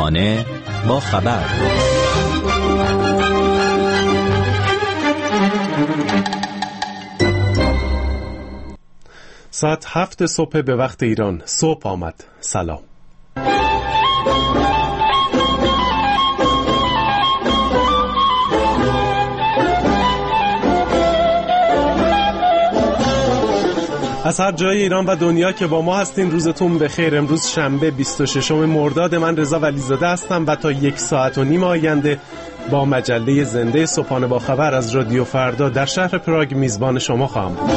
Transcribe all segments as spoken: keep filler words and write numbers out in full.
صبحانه با خبر. ساعت هفت صبح به وقت ایران صبح آمد. سلام. از هر جای ایران و دنیا که با ما هستین روزتون بخیر. امروز شنبه بیست و ششم مرداد، من رضا ولیزاده هستم و تا یک ساعت و نیم آینده با مجله زنده صبحانه با خبر از رادیو فردا در شهر پراگ میزبان شما خواهم بود.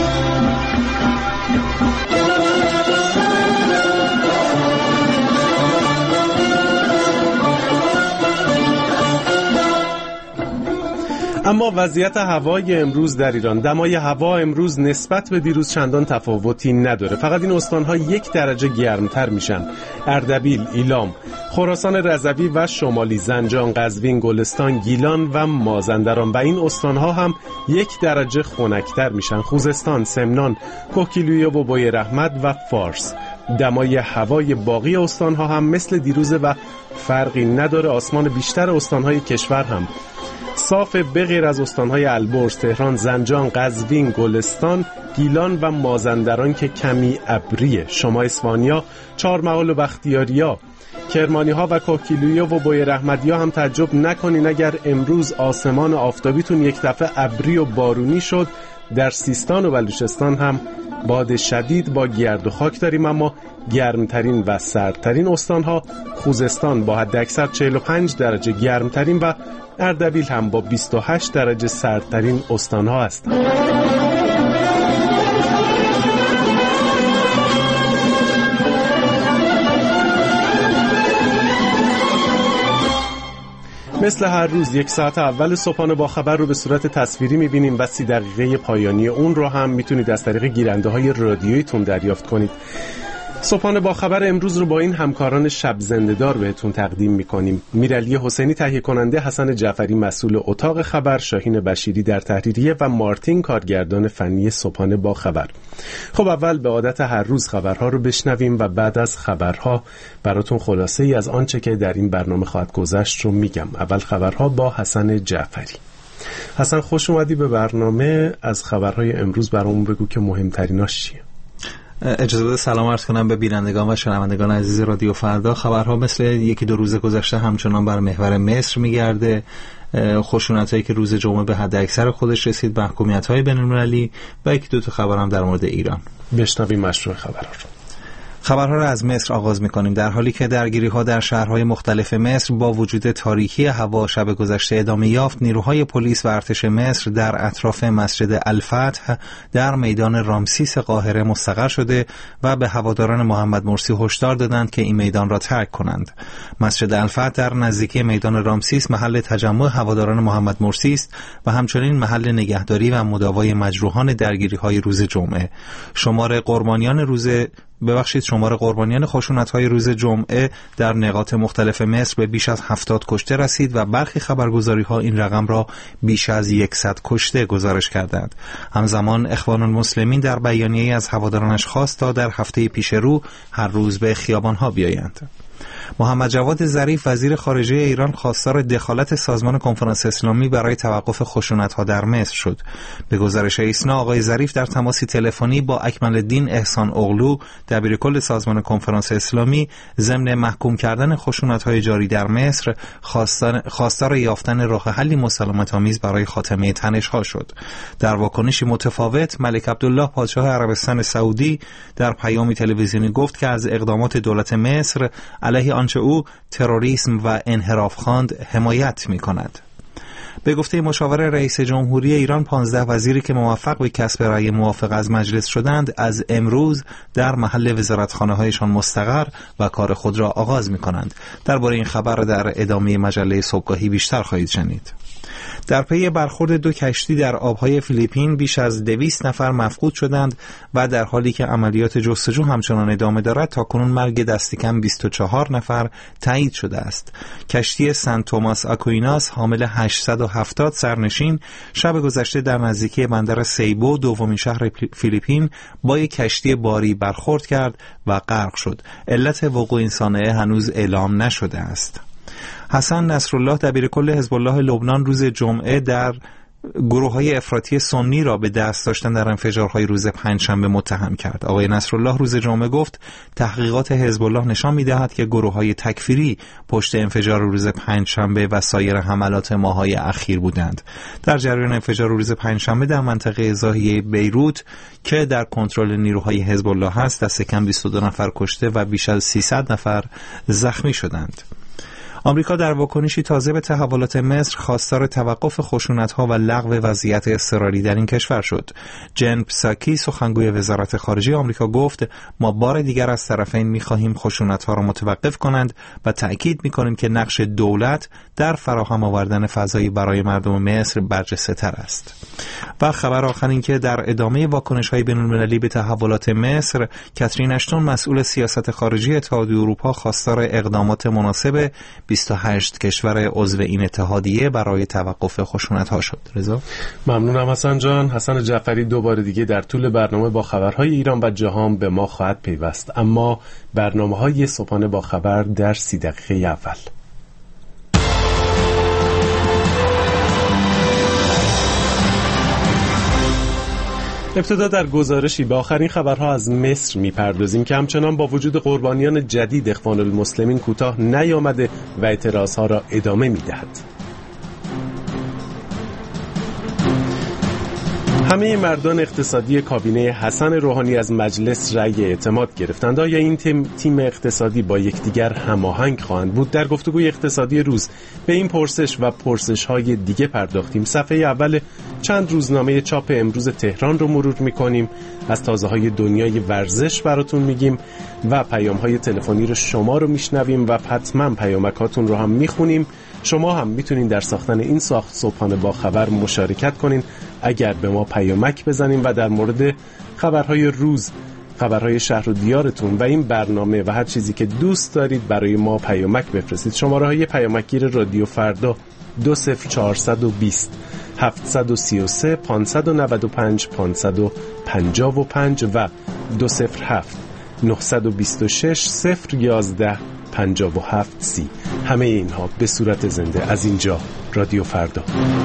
اما وضعیت هوای امروز در ایران، دمای هوا امروز نسبت به دیروز چندان تفاوتی نداره، فقط این استان‌ها یک درجه گرمتر میشن: اردبیل، ایلام، خراسان رضوی و شمالی، زنجان، قزوین، گلستان، گیلان و مازندران و این استان‌ها هم یک درجه خنک‌تر میشن: خوزستان، سمنان، کوهگیلویه و بوی رحمت و فارس. دمای هوای باقی استان‌ها هم مثل دیروزه و فرقی نداره. آسمان بیشتر استان‌های کشور هم صاف به غیر از استان‌های البرز، تهران، زنجان، قزوین، گلستان، گیلان و مازندران که کمی ابریه. شما اسفانیا، چهارمحال و بختیاریا، کرمانی‌ها و کوهگیلویه و بوی رحمتیا هم تعجب نکنین اگر امروز آسمان آفتابیتون یک دفعه ابری و بارونی شد. در سیستان و بلوچستان هم باد شدید با گرد و خاک داریم، اما گرمترین و سردترین استان‌ها خوزستان با حداکثر چهل و پنج درجه گرمترین و اردبیل هم با بیست و هشت درجه سردترین استان‌ها هستند. مثل هر روز یک ساعت اول صبحانه با خبر رو به صورت تصویری می‌بینیم و سی دقیقه پایانی اون رو هم میتونید از طریق گیرنده‌های رادیوییتون دریافت کنید. صبحانه با خبر امروز رو با این همکاران شب زنده‌دار بهتون تقدیم می‌کنیم: میرعلی حسینی تهیه کننده، حسن جعفری مسئول اتاق خبر، شاهین بشیری در تحریریه و مارتین کارگردان فنی صبحانه با خبر. خب اول به عادت هر روز خبرها رو بشنویم و بعد از خبرها براتون خلاصه ای از آنچه که در این برنامه خواهد گذشت رو میگم. اول خبرها با حسن جعفری. حسن خوش اومدی به برنامه. از خبرهای امروز برامون بگو که مهمتریناش چیه؟ اجازه بده سلام عرض کنم به بینندگان و شنوندگان عزیز رادیو فردا. خبرها مثل یکی دو روز گذشته همچنان بر محور مصر میگرده. خشونتایی که روز جمعه به حد اکثر خودش رسید، محکومیت‌های بین‌المللی و یکی دو تا خبر هم در مورد ایران. بشنویم مشروع خبرها رو. خبرها را از مصر آغاز می‌کنیم. در حالی که درگیری‌ها در شهرهای مختلف مصر با وجود تاریکی هوا شب گذشته ادامه یافت، نیروهای پلیس و ارتش مصر در اطراف مسجد الفتح در میدان رامسیس قاهره مستقر شده و به هواداران محمد مرسی هشدار دادند که این میدان را ترک کنند. مسجد الفتح در نزدیکی میدان رامسیس محل تجمع هواداران محمد مرسی است و همچنین محل نگهداری و مداوای مجروحان درگیری‌های روز جمعه. شمار قربانیان روز ببخشید شمار قربانیان خشونت‌های روز جمعه در نقاط مختلف مصر به بیش از هفتاد کشته رسید و برخی خبرگزاری‌ها این رقم را بیش از صد کشته گزارش کردند. همزمان اخوان المسلمین در بیانیه‌ای از هوادارانش خواست تا در هفته پیش رو هر روز به خیابان‌ها بیایند. محمد جواد ظریف وزیر خارجه ایران خواستار دخالت سازمان کنفرانس اسلامی برای توقف خشونت‌ها در مصر شد. به گزارش ایسنا، آقای ظریف در تماسی تلفنی با اکمل الدین احسان اغلو دبیرکل سازمان کنفرانس اسلامی ضمن محکوم کردن خشونت‌های جاری در مصر خواستار خواستار یافتن راه حلی مسالمت‌آمیز برای خاتمه تنش‌ها شد. در واکنشی متفاوت، ملک عبدالله پادشاه عربستان سعودی در پیامی تلویزیونی گفت که از اقدامات دولت مصر علیه آنچه او تروریسم و انحراف خواند حمایت می‌کند. به گفته مشاور رئیس جمهوری ایران، پانزده وزیری که موفق به کسب رأی موافق از مجلس شدند از امروز در محل وزارتخانه‌هایشان مستقر و کار خود را آغاز می‌کنند. درباره این خبر در ادامه مجله صبحگاهی بیشتر خواهید شنید. در پی برخورد دو کشتی در آبهای فیلیپین بیش از دویست نفر مفقود شدند و در حالی که عملیات جستجو همچنان ادامه دارد تاکنون مرگ دست کم بیست و چهار نفر تایید شده است. کشتی سن توماس آکویناس حامل هشتصد و هفتاد سرنشین شب گذشته در نزدیکی بندر سیبو دومین شهر فیلیپین با یک کشتی باری برخورد کرد و غرق شد. علت وقوع این صحنه هنوز اعلام نشده است. حسن نصرالله دبیرکل حزب الله لبنان روز جمعه در گروه‌های افراطی سنی را به دست داشتن در انفجارهای روز پنجشنبه متهم کرد. آقای نصرالله روز جمعه گفت تحقیقات حزب الله نشان می‌دهد که گروه‌های تکفیری پشت انفجار روز پنجشنبه و سایر حملات ماه‌های اخیر بودند. در جریان انفجار روز پنجشنبه در منطقه ضاحیه بیروت که در کنترل نیروهای حزب الله است، دست کم بیست و دو نفر کشته و بیش از سیصد نفر زخمی شدند. آمریکا در واکنشی تازه به تحولات مصر خواستار توقف خشونت‌ها و لغو وضعیت اضطراری در این کشور شد. جن پساکی سخنگوی وزارت خارجه آمریکا گفت ما بار دیگر از طرفین می‌خواهیم خشونت‌ها را متوقف کنند و تأکید می‌کنیم که نقش دولت در فراهم آوردن فضایی برای مردم مصر برجسته‌تر است. و خبر آخر این که در ادامه واکنش‌های بین‌المللی به تحولات مصر، کاترین اشتون مسئول سیاست خارجی اتحادیه اروپا خواستار اقدامات مناسب بیست و هشت کشور عضو این اتحادیه برای توقف خشونت‌ها شد. رضا ممنونم حسن جان. حسن جعفری دوباره دیگه در طول برنامه با خبرهای ایران و جهان به ما خواهد پیوست، اما برنامه‌های صبحانه با خبر در سی دقیقه اول. ابتدا در گزارشی به آخرین خبرها از مصر میپردازیم که همچنان با وجود قربانیان جدید اخوان المسلمین کوتاه نیامده و اعتراضها را ادامه میدهد. همه مردان اقتصادی کابینه حسن روحانی از مجلس رأی اعتماد گرفتند. آیا این تیم, تیم اقتصادی با یکدیگر هماهنگ خواهند بود؟ در گفتگوی اقتصادی روز به این پرسش و پرسش‌های دیگه پرداختیم. صفحه اول چند روزنامه چاپ امروز تهران رو مرور می‌کنیم، از تازه‌های دنیای ورزش براتون میگیم و پیام‌های تلفنی رو شما رو میشنویم و حتما پیامکاتون رو هم میخونیم. شما هم میتونین در ساختن این ساخت صبحانه با خبر مشارکت کنین اگر به ما پیامک بزنین و در مورد خبرهای روز، خبرهای شهر و دیارتون و این برنامه و هر چیزی که دوست دارید برای ما پیامک بفرستید. شماره های پیامکگیر رادیو فردا دو صفر چهارصد و بیست هفتصد و سی و سه پانصد و نود و پنج پانصد و پنجاه و پنج و دو صفر هفت نهصد و بیست و شش صفر یازده پنجاه و هفت سی. همه اینها به صورت زنده از اینجا رادیو فردا.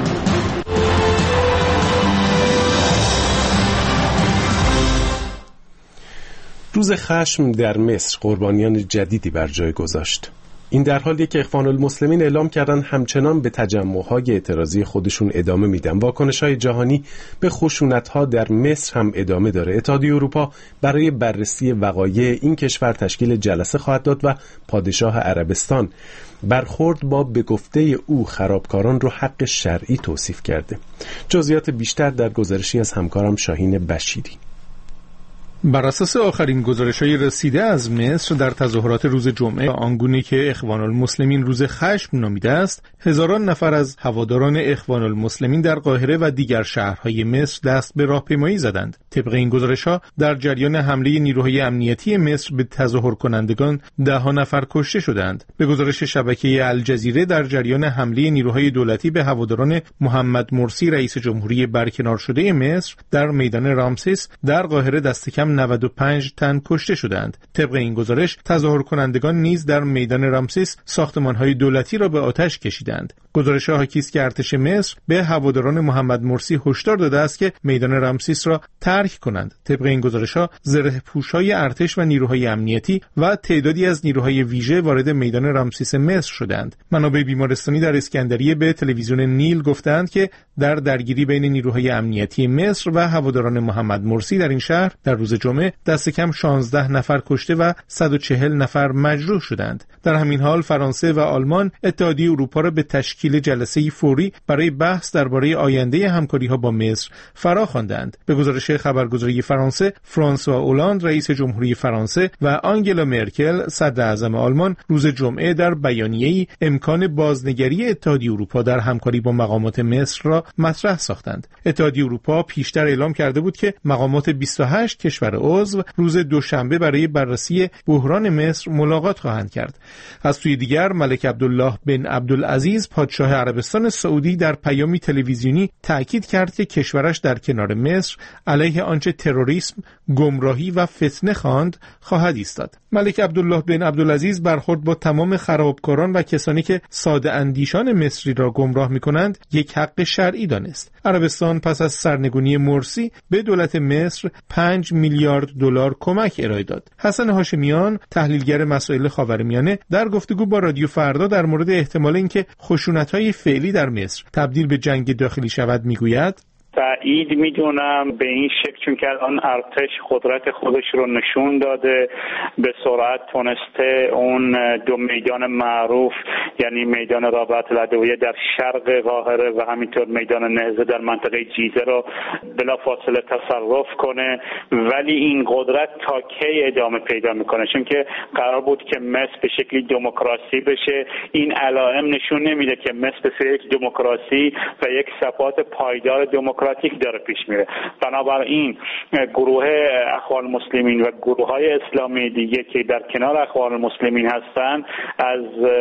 روز خشم در مصر قربانیان جدیدی بر جای گذاشت. این در حالیه که اخوان المسلمین اعلام کردن همچنان به تجمع‌های اعتراضی خودشون ادامه میدن. واکنش‌های جهانی به خشونت‌ها در مصر هم ادامه داره. اتحادیه اروپا برای بررسی وقایع این کشور تشکیل جلسه خواهد داد و پادشاه عربستان برخورد با به گفته او خرابکاران رو حق شرعی توصیف کرده. جزئیات بیشتر در گزارشی از همکارم شاهین بشیری. بر اساس آخرین گزارش‌های رسیده از مصر در تظاهرات روز جمعه آنگونه که اخوان المسلمین روز خشم نامیده است، هزاران نفر از هواداران اخوان المسلمین در قاهره و دیگر شهرهای مصر دست به راهپیمایی زدند. طبق این گزارش‌ها در جریان حمله نیروهای امنیتی مصر به تظاهر کنندگان ده ها نفر کشته شدند. به گزارش شبکه الجزیره در جریان حمله نیروهای دولتی به هواداران محمد مرسی رئیس جمهوری برکنار شده مصر در میدان رامسیس در قاهره دست کم نود و پنج تن کشته شدند. طبق این گزارش تظاهر کنندگان نیز در میدان رامسیس ساختمان‌های دولتی را به آتش کشیدند. گزارش‌ها حاکی است که ارتش مصر به هواداران محمد مرسی هشدار داده است که میدان رامسیس را ترک کنند. طبق این گزارش‌ها زره‌پوش‌های ارتش و نیروهای امنیتی و تعدادی از نیروهای ویژه وارد میدان رامسیس مصر شدند. منابع بیمارستانی در اسکندریه به تلویزیون نیل گفتند که در درگیری بین نیروهای امنیتی مصر و هواداران محمد مرسی در این شهر در روز جمعه دست کم شانزده نفر کشته و صد و چهل نفر مجروح شدند. در همین حال فرانسه و آلمان اتحادیه اروپا را به تشکیل جلسه‌ای فوری برای بحث درباره آینده همکاری‌ها با مصر فراخواندند. به گزارش خبرگزاری فرانسه، فرانسوا اولاند رئیس جمهوری فرانسه و آنگلا مرکل صدر اعظم آلمان روز جمعه در بیانیه‌ای امکان بازنگری اتحادیه اروپا در همکاری با مقامات مصر را مطرح ساختند. اتحادیه اروپا پیشتر اعلام کرده بود که مقامات بیست و هشت کشور عضو روز دوشنبه برای بررسی بحران مصر ملاقات خواهند کرد. از سوی دیگر ملک عبدالله بن عبدالعزیز پادشاه عربستان سعودی در پیامی تلویزیونی تأکید کرد که کشورش در کنار مصر علیه آنچه تروریسم، گمراهی و فتنه خواند خواهد ایستاد. ملک عبدالله بن عبدالعزیز برخورد با تمام خرابکاران و کسانی که ساده اندیشان مصری را گمراه می‌کنند یک حق شرعی دانست. عربستان پس از سرنگونی مرسی به دولت مصر پنج میلیارد دلار کمک ارائه داد. حسن هاشمیان، تحلیلگر مسائل خاورمیانه، در گفتگو با رادیو فردا در مورد احتمال اینکه خشونت‌های فعلی در مصر تبدیل به جنگ داخلی شود میگوید: بعید میدونم به این شکل، چون که الان ارتش قدرت خودش رو نشون داده، به سرعت تونسته اون دو میدان معروف، یعنی میدان رابعه العدویه در شرق قاهره و همینطور میدان نهضه در منطقه جیزه رو بلافاصله تصرف کنه، ولی این قدرت تا کی ادامه پیدا میکنه؟ چون که قرار بود که مصر به شکلی دموکراسی بشه. این علائم نشون نمیده که مصر به یک دموکراسی و یک ثبات پایدار دموکراسی داره پیش میره. بنابراین گروه اخوان المسلمین و گروه های اسلامی دیگه که در کنار اخوان المسلمین هستن از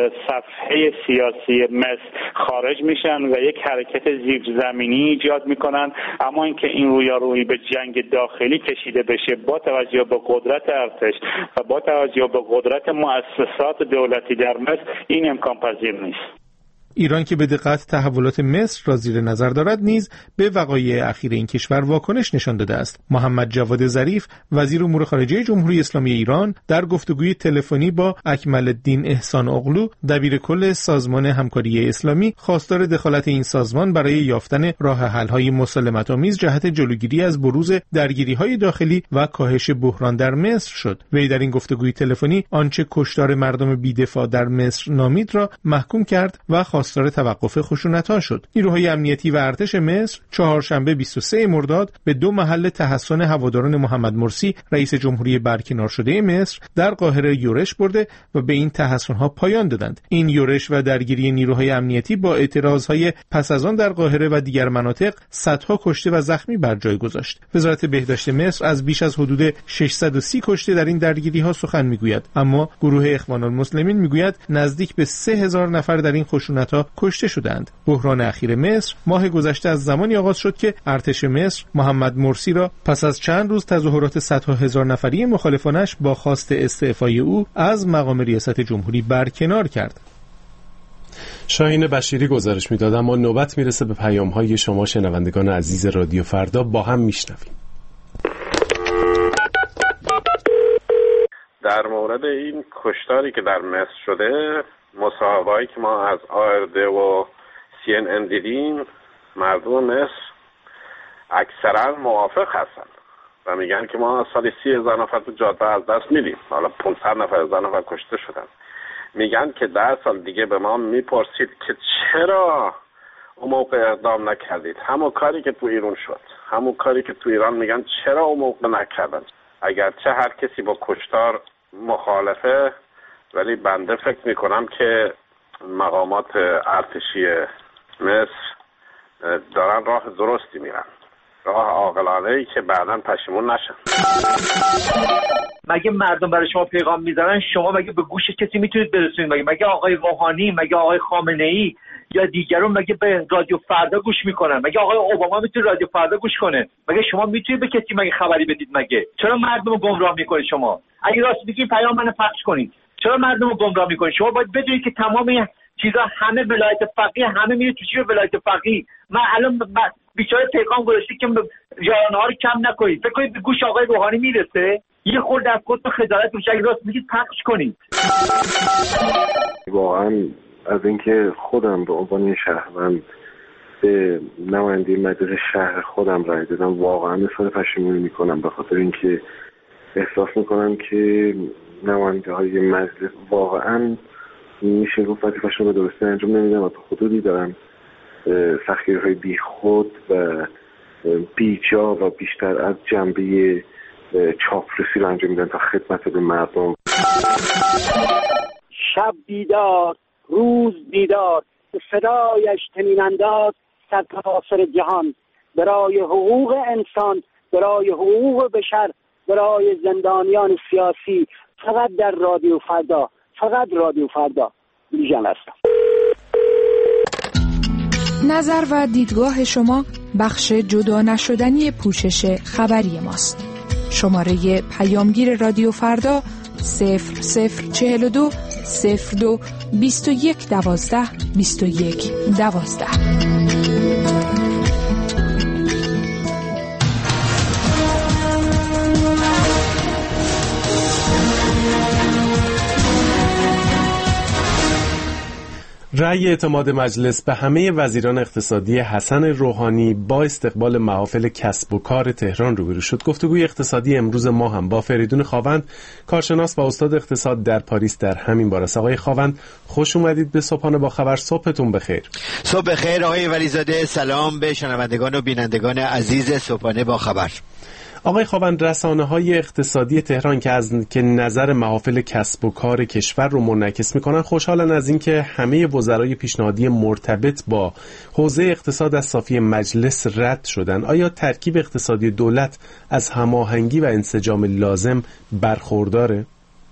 صفحه سیاسی مصر خارج میشن و یک حرکت زیرزمینی ایجاد میکنن. اما اینکه این رویارویی به جنگ داخلی کشیده بشه با توجه به قدرت ارتش و با توجه به قدرت مؤسسات دولتی در مصر، این امکان پذیر نیست. ایران که به دقت تحولات مصر را زیر نظر دارد نیز به وقایع اخیر این کشور واکنش نشان داده است. محمد جواد ظریف، وزیر امور خارجه جمهوری اسلامی ایران، در گفتگوی تلفنی با اکمل الدین احسان اغلو، دبیر کل سازمان همکاری اسلامی، خواستار دخالت این سازمان برای یافتن راه حل‌های مسالمت‌آمیز جهت جلوگیری از بروز درگیری‌های داخلی و کاهش بحران در مصر شد. وی در این گفتگوی تلفنی آنچه کشتار مردم بی‌دفاع در مصر نامید را محکوم کرد و خواستار توقف خشونت‌ها شد. نیروهای امنیتی و ارتش مصر چهارشنبه بیست و سوم مرداد به دو محل تحصن هواداران محمد مرسی رئیس جمهوری برکنار شده مصر در قاهره یورش برده و به این تحصن‌ها پایان دادند. این یورش و درگیری نیروهای امنیتی با اعتراضهای پس از آن در قاهره و دیگر مناطق صدها کشته و زخمی بر جای گذاشت. وزارت بهداشت مصر از بیش از حدود ششصد و سی کشته در این درگیری‌ها سخن میگوید، اما گروه اخوان المسلمین میگوید نزدیک به سه هزار نفر در این خشونت‌ها کشته شدند. بحران اخیر مصر ماه گذشته از زمانی آغاز شد که ارتش مصر محمد مرسی را پس از چند روز تظاهرات صدها هزار نفری مخالفانش با خواست استعفای او از مقام ریاست جمهوری برکنار کرد. شاهین بشیری گزارش میداد، اما نوبت میرسه به پیام‌های شما شنوندگان عزیز رادیو فردا. با هم میشنویم. در مورد این کشتاری که در مصر شده، مصاحبه‌ای که ما از آرد و سی ان ان دیدیم، مردم مصر اکثرا موافق هستن و میگن که ما سالی سی هزار نفر تو جاده از دست میدیم، حالا پانصد نفر هزار نفر کشته شدن. میگن که ده سال دیگه به ما میپرسید که چرا اون موقع اقدام نکردید. همون کاری که تو ایران شد، همون کاری که تو ایران میگن چرا اون موقع نکردن. اگرچه هر کسی با کشتار مخالفه، ولی بنده فکر میکنم که مقامات ارتشی مصر دارن راه درستی میرن، راه عاقلانه‌ای که بعداً پشیمون نشن. مگه مردم برای شما پیغام میذارن، شما مگه به گوش کسی میتونید برسونید؟ مگه مگه آقای روحانی، مگه آقای خامنه‌ای یا دیگران مگه به رادیو فردا گوش میکنن؟ مگه آقای اوباما میتونه رادیو فردا گوش کنه؟ مگه شما میتونید به کسی مگه خبری بدید؟ مگه چرا مردم رو گمراه میکنید شما؟ اگه راست میگین پیام منو پخش کنید. چرا مردم رو گمراه میکنید؟ شما باید بدونید که تمام این چیزا همه ولایت فقیه، همه میره تو چیه ولایت فقیه. من الان بیچاره پیغام گذاشته که جانها رو کم نکنید. فکر کنید به گوش آقای روحانی میرسه؟ یه خورده از خودتون خجالت میشه، اگه راست میگید پخش کنید. واقعا از اینکه خودم به عنوان شهروند به نماینده مجلس شهر خودم رای دادم واقعا احساس پشیمونی میکنم، به خاطر اینکه احساس میکنم که نماینده های مجلس واقعا میشه گفت وظیفه‌شون رو به درستی انجام نمیدن و تا حدودی دارن سختگیری‌های بی خود و بیجا و بیشتر از جنبه چاپلوسی رو انجام میدن تا خدمت به مردم. شب بیدار روز بیدار، به صدایش طنین انداز سرتاسر جهان، برای حقوق انسان، برای حقوق بشر، برای زندانیان سیاسی، فقط در رادیو فردا، فقط رادیو فردا. بیژن هستم. نظر و دیدگاه شما بخش جدا نشدنی پوشش خبری ماست. شماره پیامگیر رادیو فردا صفر صفر چهل و دو صفر دو بیست و یک دوازده بیست و یک دوازده. رأی اعتماد مجلس به همه وزیران اقتصادی حسن روحانی با استقبال محافل کسب و کار تهران روبرو شد. گفتگوی اقتصادی امروز ما هم با فریدون خاوند، کارشناس و استاد اقتصاد در پاریس در همین باره است. آقای خاوند، خوش اومدید به صبحانه با خبر. صبحتون بخیر. صبح بخیر آقای ولیزاده. سلام به شنوندگان و بینندگان عزیز صبحانه با خبر. آقای خاوند، رسانه‌های اقتصادی تهران که از که نظر محافل کسب و کار کشور رو منعکس می‌کنن خوشحالن از اینکه همه وزرای پیشنهادی مرتبط با حوزه اقتصاد از صافی مجلس رد شدن. آیا ترکیب اقتصادی دولت از هماهنگی و انسجام لازم برخورداره؟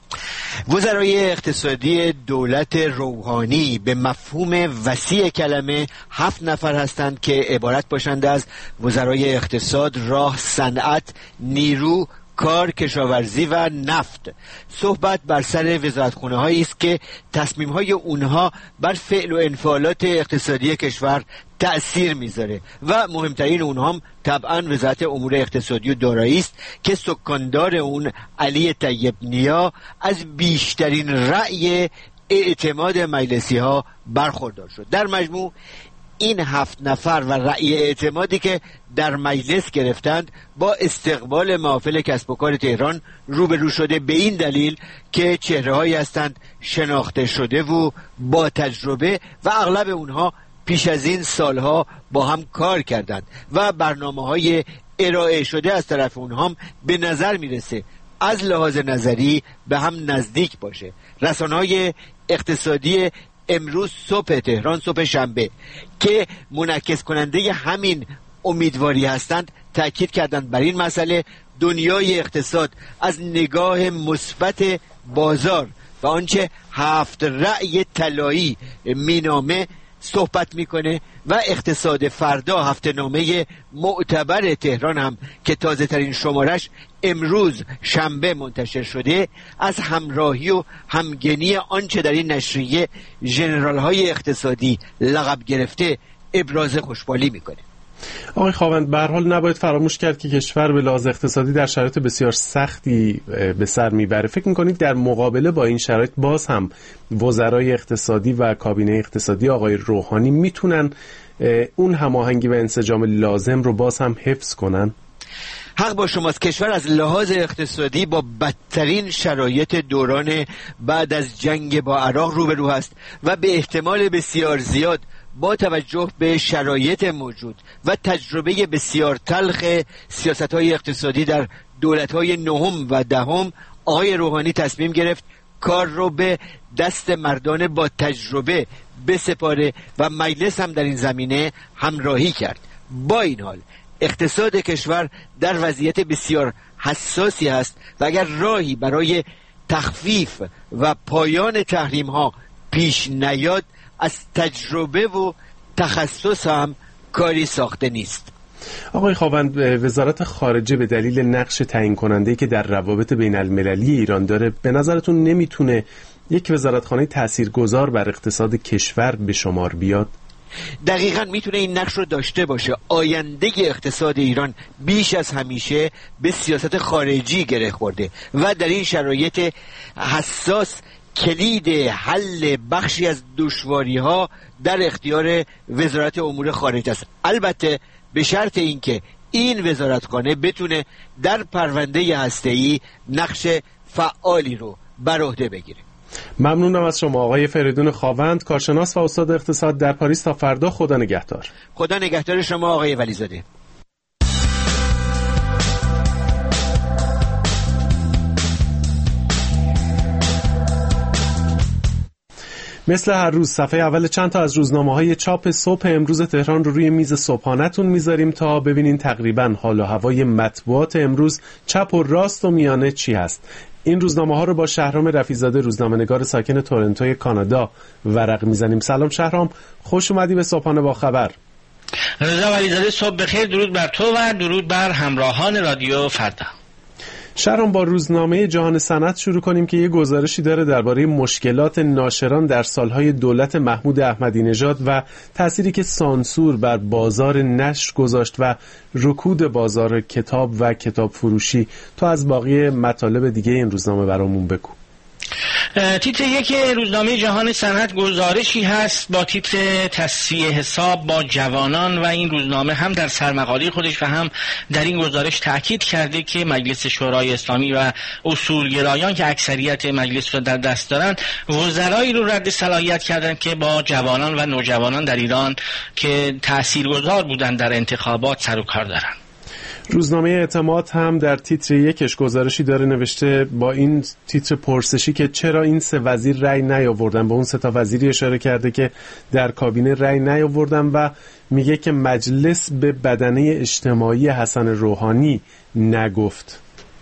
وزرای اقتصادی دولت روحانی به مفهوم وسیع کلمه هفت نفر هستند که عبارت باشند از وزرای اقتصاد، راه، صنعت، نیرو، کار، کشاورزی و نفت. صحبت بر سر وزارتخانه هایی است که تصمیم های اونها بر فعل و انفعالات اقتصادی کشور تأثیر میذاره و مهمترین اونها هم طبعا وزارت امور اقتصادی و دارایی است که سکاندار اون علی طیب نیا از بیشترین رأی اعتماد مجلسی ها برخوردار شد. در مجموع این هفت نفر و رأی اعتمادی که در مجلس گرفتند با استقبال محافل کسب و کار تهران روبرو شده، به این دلیل که چهره‌هایی هستند شناخته شده و با تجربه و اغلب اونها پیش از این سالها با هم کار کردند و برنامه‌های ارائه شده از طرف اونها هم به نظر میرسه از لحاظ نظری به هم نزدیک باشه. رسانه‌های اقتصادی امروز صبح تهران، صبح شنبه، که منعکس کننده همین امیدواری هستند، تأکید کردند بر این مسئله دنیای اقتصاد از نگاه مثبت بازار و آنچه هفت رأی طلایی مینامه صحبت میکنه و اقتصاد فردا، هفته نامه معتبر تهران هم که تازه ترین شمارش امروز شنبه منتشر شده، از همراهی و همگنی آنچه در این نشریه ژنرال های اقتصادی لقب گرفته ابراز خوشحالی میکنه. آقای خاوند، به هر حال نباید فراموش کرد که کشور به لحاظ اقتصادی در شرایط بسیار سختی به سر میبره. فکر میکنید در مقابله با این شرایط باز هم وزرای اقتصادی و کابینه اقتصادی آقای روحانی میتونن اون هماهنگی و انسجام لازم رو باز هم حفظ کنن؟ حق با شماست. کشور از لحاظ اقتصادی با بدترین شرایط دوران بعد از جنگ با عراق روبرو است و به احتمال بسیار زیاد با توجه به شرایط موجود و تجربه بسیار تلخ سیاست‌های اقتصادی در دولت‌های نهم و دهم، آقای روحانی تصمیم گرفت کار رو به دست مردان با تجربه بسپاره و مجلس هم در این زمینه همراهی کرد. با این حال اقتصاد کشور در وضعیت بسیار حساسی است و اگر راهی برای تخفیف و پایان تحریم ها پیش نیاد، از تجربه و تخصص هم کاری ساخته نیست. آقای خاوند، وزارت خارجه به دلیل نقش تعیین کننده‌ای که در روابط بین المللی ایران داره، به نظرتون نمیتونه یک وزارتخانه تاثیرگذار بر اقتصاد کشور به شمار بیاد؟ دقیقاً میتونه این نقش رو داشته باشه. آینده اقتصاد ایران بیش از همیشه به سیاست خارجی گره خورده و در این شرایط حساس کلید حل بخشی از دشواری‌ها در اختیار وزارت امور خارجه است، البته به شرط اینکه این وزارتخانه بتونه در پرونده هسته‌ای نقش فعالی رو بر عهده بگیره. ممنونم از شما آقای فریدون خاوند، کارشناس و استاد اقتصاد در پاریس. تا فردا، خدا نگهدار. خدا نگهدار شما آقای ولیزاده. مثل هر روز صفحه اول چند تا از روزنامه‌های چاپ صبح امروز تهران رو روی میز صبحانه‌تون میذاریم تا ببینین تقریباً حال و هوای مطبوعات امروز چپ و راست و میانه چی هست. این روزنامه ها رو با شهرام رفیع‌زاده، روزنامه‌نگار ساکن تورنتوی کانادا، ورق میزنیم. سلام شهرام، خوش اومدی به صبحانه با خبر. رضا ولیزاده، صبح بخیر. درود بر تو و درود بر همراهان رادیو فردا. شهرام، با روزنامه جهان صنعت شروع کنیم که یه گزارشی داره درباره مشکلات ناشران در سالهای دولت محمود احمدی نژاد و تأثیری که سانسور بر بازار نشر گذاشت و رکود بازار کتاب و کتاب فروشی. تو از باقی مطالب دیگه این روزنامه برامون بگو. تیتر یک روزنامه جهان صنعت گزارشی هست با تیتر تصفیه حساب با جوانان و این روزنامه هم در سرمقاله خودش و هم در این گزارش تاکید کرده که مجلس شورای اسلامی و اصولگرایان که اکثریت مجلس را در دست دارند وزرایی رو رد صلاحیت کردند که با جوانان و نوجوانان در ایران که تاثیرگذار بودند در انتخابات سر و کار دارند. روزنامه اعتماد هم در تیتر یکش گزارشی داره نوشته با این تیتر پرسشی که چرا این سه وزیر رأی نیاوردن، به اون سه تا وزیری اشاره کرده که در کابینه رأی نیاوردن و میگه که مجلس به بدنه اجتماعی حسن روحانی نگفت.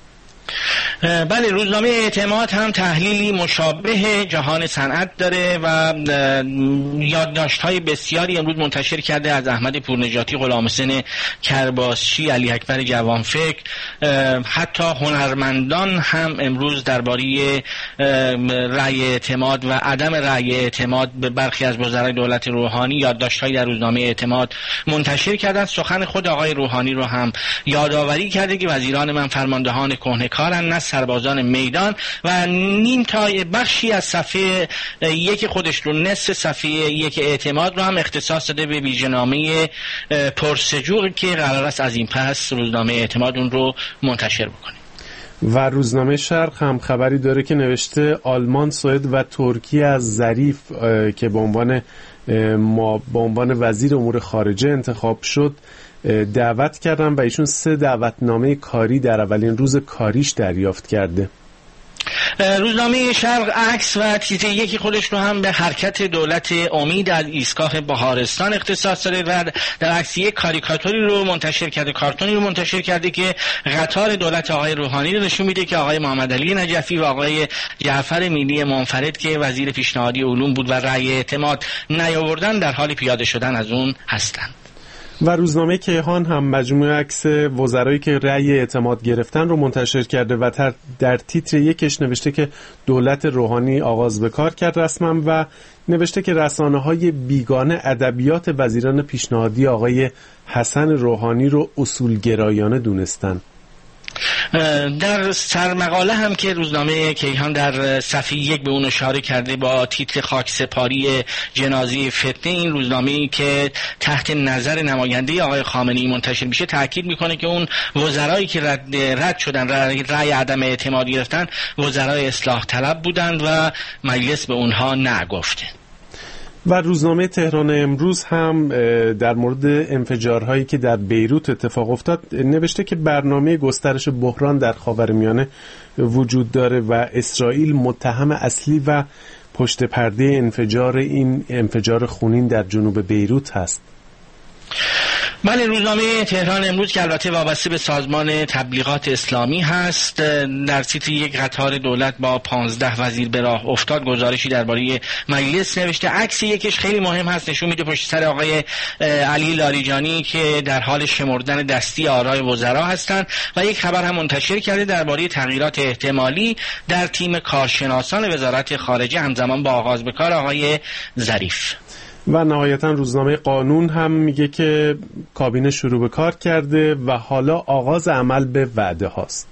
بله، روزنامه اعتماد هم تحلیلی مشابه جهان صنعت داره و یادداشت‌های بسیاری امروز منتشر کرده از احمد پورنژاتی، غلامحسین کرباسچی، علی اکبر جوانفکر. حتی هنرمندان هم امروز درباره رأی اعتماد و عدم رأی اعتماد به برخی از وزرای دولت روحانی یادداشت‌هایی در روزنامه اعتماد منتشر کردند. سخن خود آقای روحانی رو هم یادآوری کرده که وزیران من فرماندهان کهنه‌کارن، نه سربازان میدان، و نیم تا بخشی از صفحه یک خودش رو، نصف صفحه یک اعتماد رو هم اختصاص داده به ویژه‌نامه پرسجور که قرار است از این پس روزنامه اعتماد اون رو منتشر بکنه. و روزنامه شرق هم خبری داره که نوشته آلمان، سوئد و ترکیه از ظریف که به عنوان ما به عنوان وزیر امور خارجه انتخاب شد دعوت کردن و ایشون سه دعوتنامه کاری در اولین روز کاریش دریافت کرده. روزنامه شرق عکس و تیتر یکی خودش رو هم به حرکت دولت امید از ایستگاه بهارستان اختصاص داره و در عکس یک کاریکاتوری رو منتشر کرده، کارتونی رو منتشر کرده که قطار دولت آقای روحانی رو نشون میده که آقای محمد علی نجفی و آقای جعفر میلی منفرد که وزیر پیشنهادی علوم بود و رأی اعتماد نیاوردن در حال پیاده شدن از اون هستند. و روزنامه کیهان هم مجموعه عکس وزرایی که رأی اعتماد گرفتن رو منتشر کرده و در تیتر یکش نوشته که دولت روحانی آغاز به کار کرد رسما و نوشته که رسانه‌های بیگانه ادبیات وزیران پیشنهادی آقای حسن روحانی رو اصولگرایانه دونستن. در سرمقاله هم که روزنامه کیهان در صفحه یک به اون اشاره کرده با تیتر خاکسپاری جنازه فتنه، این روزنامه‌ای که تحت نظر نماینده آقای خامنه‌ای منتشر میشه تاکید میکنه که اون وزرایی که رد, رد شدن، رأی عدم اعتماد گرفتن، وزرای اصلاح طلب بودند و مجلس به اونها نگفته. و روزنامه تهران امروز هم در مورد انفجارهایی که در بیروت اتفاق افتاد نوشته که برنامه گسترش بحران در خاورمیانه وجود داره و اسرائیل متهم اصلی و پشت پرده انفجار این انفجار خونین در جنوب بیروت هست. بله، روزنامه تهران امروز که البته وابسته به سازمان تبلیغات اسلامی هست در تیتر یک قطار دولت با پانزده وزیر به راه افتاد گزارشی درباره مجلس نوشته. عکس یکش خیلی مهم هست، نشون میده پشت سر آقای علی لاریجانی که در حال شمردن دستی آرای وزرا هستند و یک خبر هم منتشر کرده درباره تغییرات احتمالی در تیم کارشناسان وزارت خارجه همزمان با آغاز به کار آقای ظریف. و نهایتا روزنامه قانون هم میگه که کابینه شروع به کار کرده و حالا آغاز عمل به وعده هاست.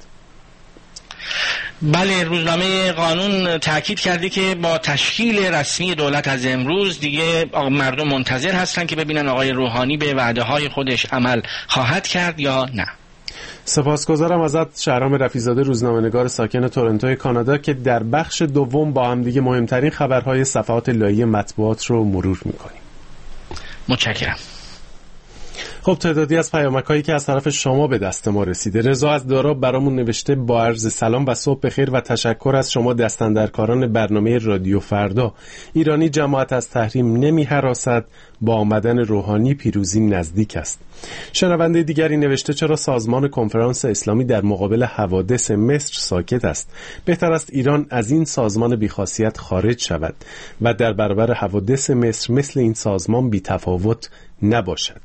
بله، روزنامه قانون تاکید کرده که با تشکیل رسمی دولت از امروز دیگه مردم منتظر هستن که ببینن آقای روحانی به وعده های خودش عمل خواهد کرد یا نه. سپاسگزارم ازت شهرام رفیع‌زاده، روزنامه‌نگار ساکن تورنتو کانادا، که در بخش دوم با هم دیگه مهمترین خبرهای صفحات لایه مطبوعات رو مرور می‌کنیم. متشکرم. خب، تعدادی از پیامک‌هایی که از طرف شما به دست ما رسیده. رضا از داراب برامون نوشته با عرض سلام و صبح بخیر و تشکر از شما دستاندرکاران برنامه رادیو فردا. ایرانی جماعت از تحریم نمی‌هراسد، با آمدن روحانی پیروزی نزدیک است. شنونده دیگری نوشته چرا سازمان کنفرانس اسلامی در مقابل حوادث مصر ساکت است؟ بهتر است ایران از این سازمان بیخاصیت خارج شود و در برابر حوادث مصر مثل این سازمان بی‌تفاوت نباشد.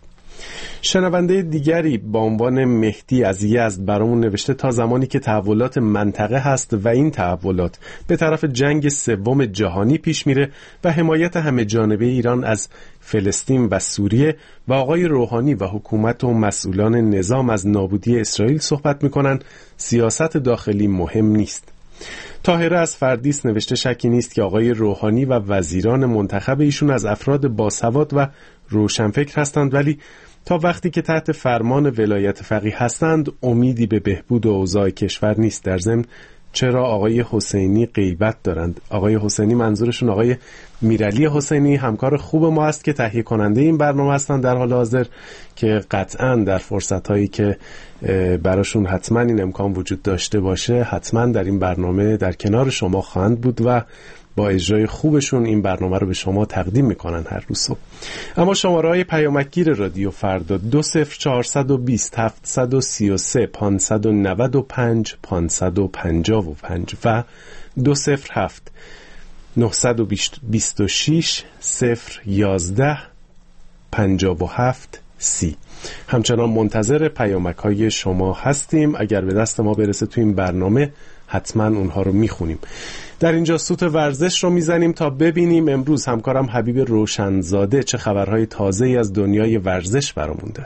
شنونده دیگری با عنوان مهدی از یزد برامون نوشته تا زمانی که تحولات منطقه هست و این تحولات به طرف جنگ سوم جهانی پیش میره و حمایت همه جانبه ایران از فلسطین و سوریه و آقای روحانی و حکومت و مسئولان نظام از نابودی اسرائیل صحبت میکنن، سیاست داخلی مهم نیست. طاهره از فردیس نوشته شکی نیست که آقای روحانی و وزیران منتخب ایشون از افراد باسواد و روشنفکر هستند، ولی تا وقتی که تحت فرمان ولایت فقیه هستند امیدی به بهبود اوضاع کشور نیست. در ضمن چرا آقای حسینی غیبت دارند؟ آقای حسینی منظورشون آقای میرعلی حسینی، همکار خوب ما است که تهیه کننده این برنامه هستند در حال حاضر، که قطعاً در فرصتایی که براشون حتما این امکان وجود داشته باشه حتما در این برنامه در کنار شما خواهند بود و با اجرای خوبشون این برنامه رو به شما تقدیم میکنن هر روز صبح. اما شماره های پیامکگیر رادیو فردا دو صفر چهارصد و بیست هفتصد و سی و سه پانصد و نود و پنج پانصد و پنجاه و پنج و دو صفر هفت نهصد و بیست و شش صفر یازده پنجاه و هفت سی. همچنان منتظر پیامک های شما هستیم. اگر به دست ما برسه تو این برنامه حتما اونها رو میخونیم. در اینجا سوت ورزش رو میزنیم تا ببینیم امروز همکارم حبیب روشنزاده چه خبرهای تازه‌ای از دنیای ورزش برامون داره.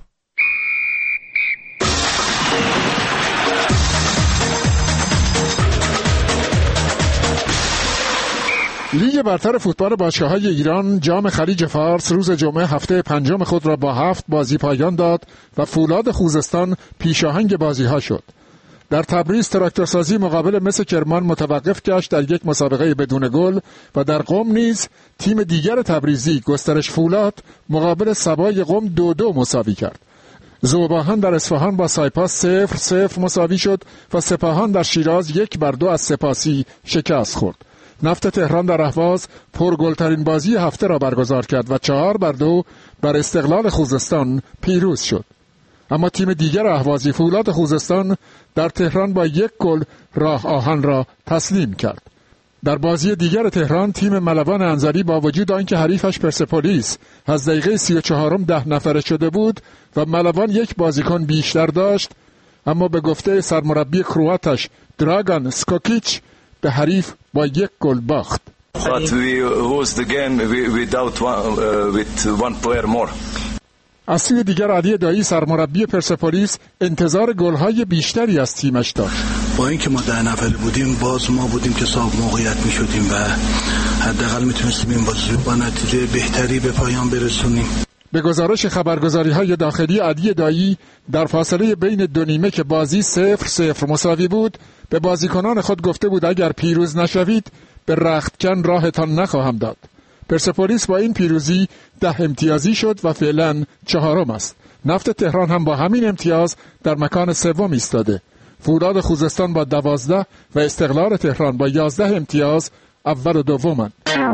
لیگ برتر فوتبال باشگاه‌های ایران جام خلیج فارس روز جمعه هفته پنجم خود را با هفت بازی پایان داد و فولاد خوزستان پیشاهنگ بازی‌ها شد. در تبریز تراکتورسازی مقابل مس کرمان متوقف گشت در یک مسابقه بدون گل و در قم نیز تیم دیگر تبریزی گسترش فولاد مقابل سبای قم دو دو مساوی کرد. ذوباهان در اصفهان با سایپاس صفر صفر مساوی شد و سپاهان در شیراز یک بر دو از سپاسی شکست خورد. نفت تهران در اهواز پرگلترین بازی هفته را برگزار کرد و چهار بر دو بر استقلال خوزستان پیروز شد. اما تیم دیگر اهوازی فولاد خوزستان در تهران با یک گل راه آهن را تسلیم کرد. در بازی دیگر تهران تیم ملوان انزلی با وجود آنکه حریفش پرسپولیس از دقیقه سی و چهارم ده نفره شده بود و ملوان یک بازیکن بیشتر داشت، اما به گفته سرمربی کرواتش دراگان سکوکیچ به حریف با یک گل باخت. But we lost the game without one, uh, with one player more. از سوی دیگر علی دایی سرمربی پرسپولیس انتظار گل‌های بیشتری از تیمش داشت. با اینکه ما ده نفر بودیم باز ما بودیم که صاحب موقعیت می‌شدیم و حداقل می‌تونستیم این بازی با نتیجه بهتری به پایان برسونیم. به گزارش خبرگزاری‌های داخلی علی دایی در فاصله بین دو نیمه که بازی صفر صفر مساوی بود به بازیکنان خود گفته بود اگر پیروز نشوید به رختکن راهتان نخواهم داد. پرسپولیس با این پیروزی ده امتیازی شد و فعلا چهارم است. نفت تهران هم با همین امتیاز در مکان سوم ایستاده. فولاد خوزستان با دوازده و استقلال تهران با یازده امتیاز اول و دومند.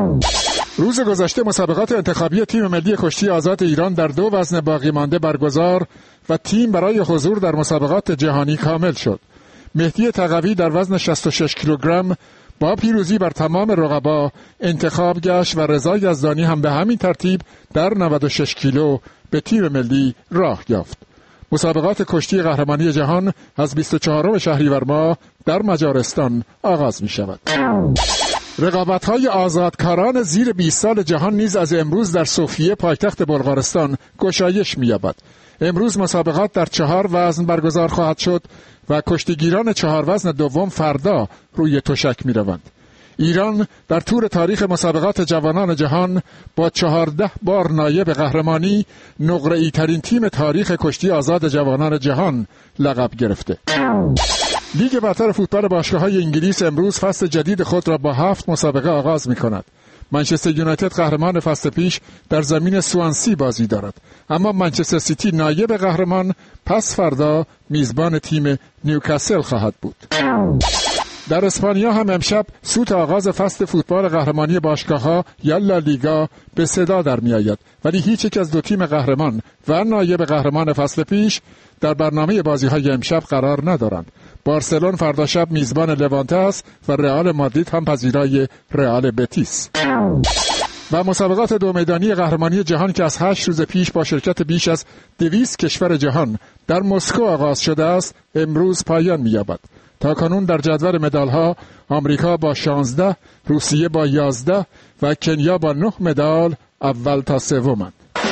روز گذشته مسابقات انتخابی تیم ملی کشتی آزاد ایران در دو وزن باقی مانده برگزار و تیم برای حضور در مسابقات جهانی کامل شد. مهدی تقوی در وزن شصت و شش کیلوگرم با پیروزی بر تمام رقبا انتخاب گشت و رضا یزدانی هم به همین ترتیب در نود و شش کیلو به تیم ملی راه یافت. مسابقات کشتی قهرمانی جهان از بیست و چهارم شهریور ماه در مجارستان آغاز می شود. رقابت‌های آزادکاران زیر بیست سال جهان نیز از امروز در سوفیه پایتخت بلغارستان گشایش می‌یابد. امروز مسابقات در چهار وزن برگزار خواهد شد و کشتیگیران چهار وزن دوم فردا روی تشک می‌روند. ایران در طول تاریخ مسابقات جوانان جهان با چهارده بار نایب قهرمانی نقره‌ای ترین تیم تاریخ کشتی آزاد جوانان جهان لقب گرفته. لیگ برتر فوتبال باشگاه‌های انگلیس امروز فصل جدید خود را با هفت مسابقه آغاز می‌کند. منچستر یونایتد قهرمان فصل پیش در زمین سوانسی بازی دارد، اما منچستر سیتی نایب قهرمان پس فردا میزبان تیم نیوکاسل خواهد بود. در اسپانیا هم امشب سوت آغاز فصل فوتبال قهرمانی باشگاه‌ها یا لالیگا به صدا در می‌آید، ولی هیچ یک از دو تیم قهرمان و نایب قهرمان فصل پیش در برنامه بازی‌های امشب قرار ندارند. بارسلون فردا شب میزبان لوانته است و رئال مادرید هم پذیرای رئال بتیس. و مسابقات دو میدانی قهرمانی جهان که از هشت روز پیش با شرکت بیش از دویست کشور جهان در مسکو آغاز شده است امروز پایان می‌یابد. تاکنون در جدول مدال‌ها آمریکا با شانزده، روسیه با یازده و کنیا با نه مدال اول تا سومند.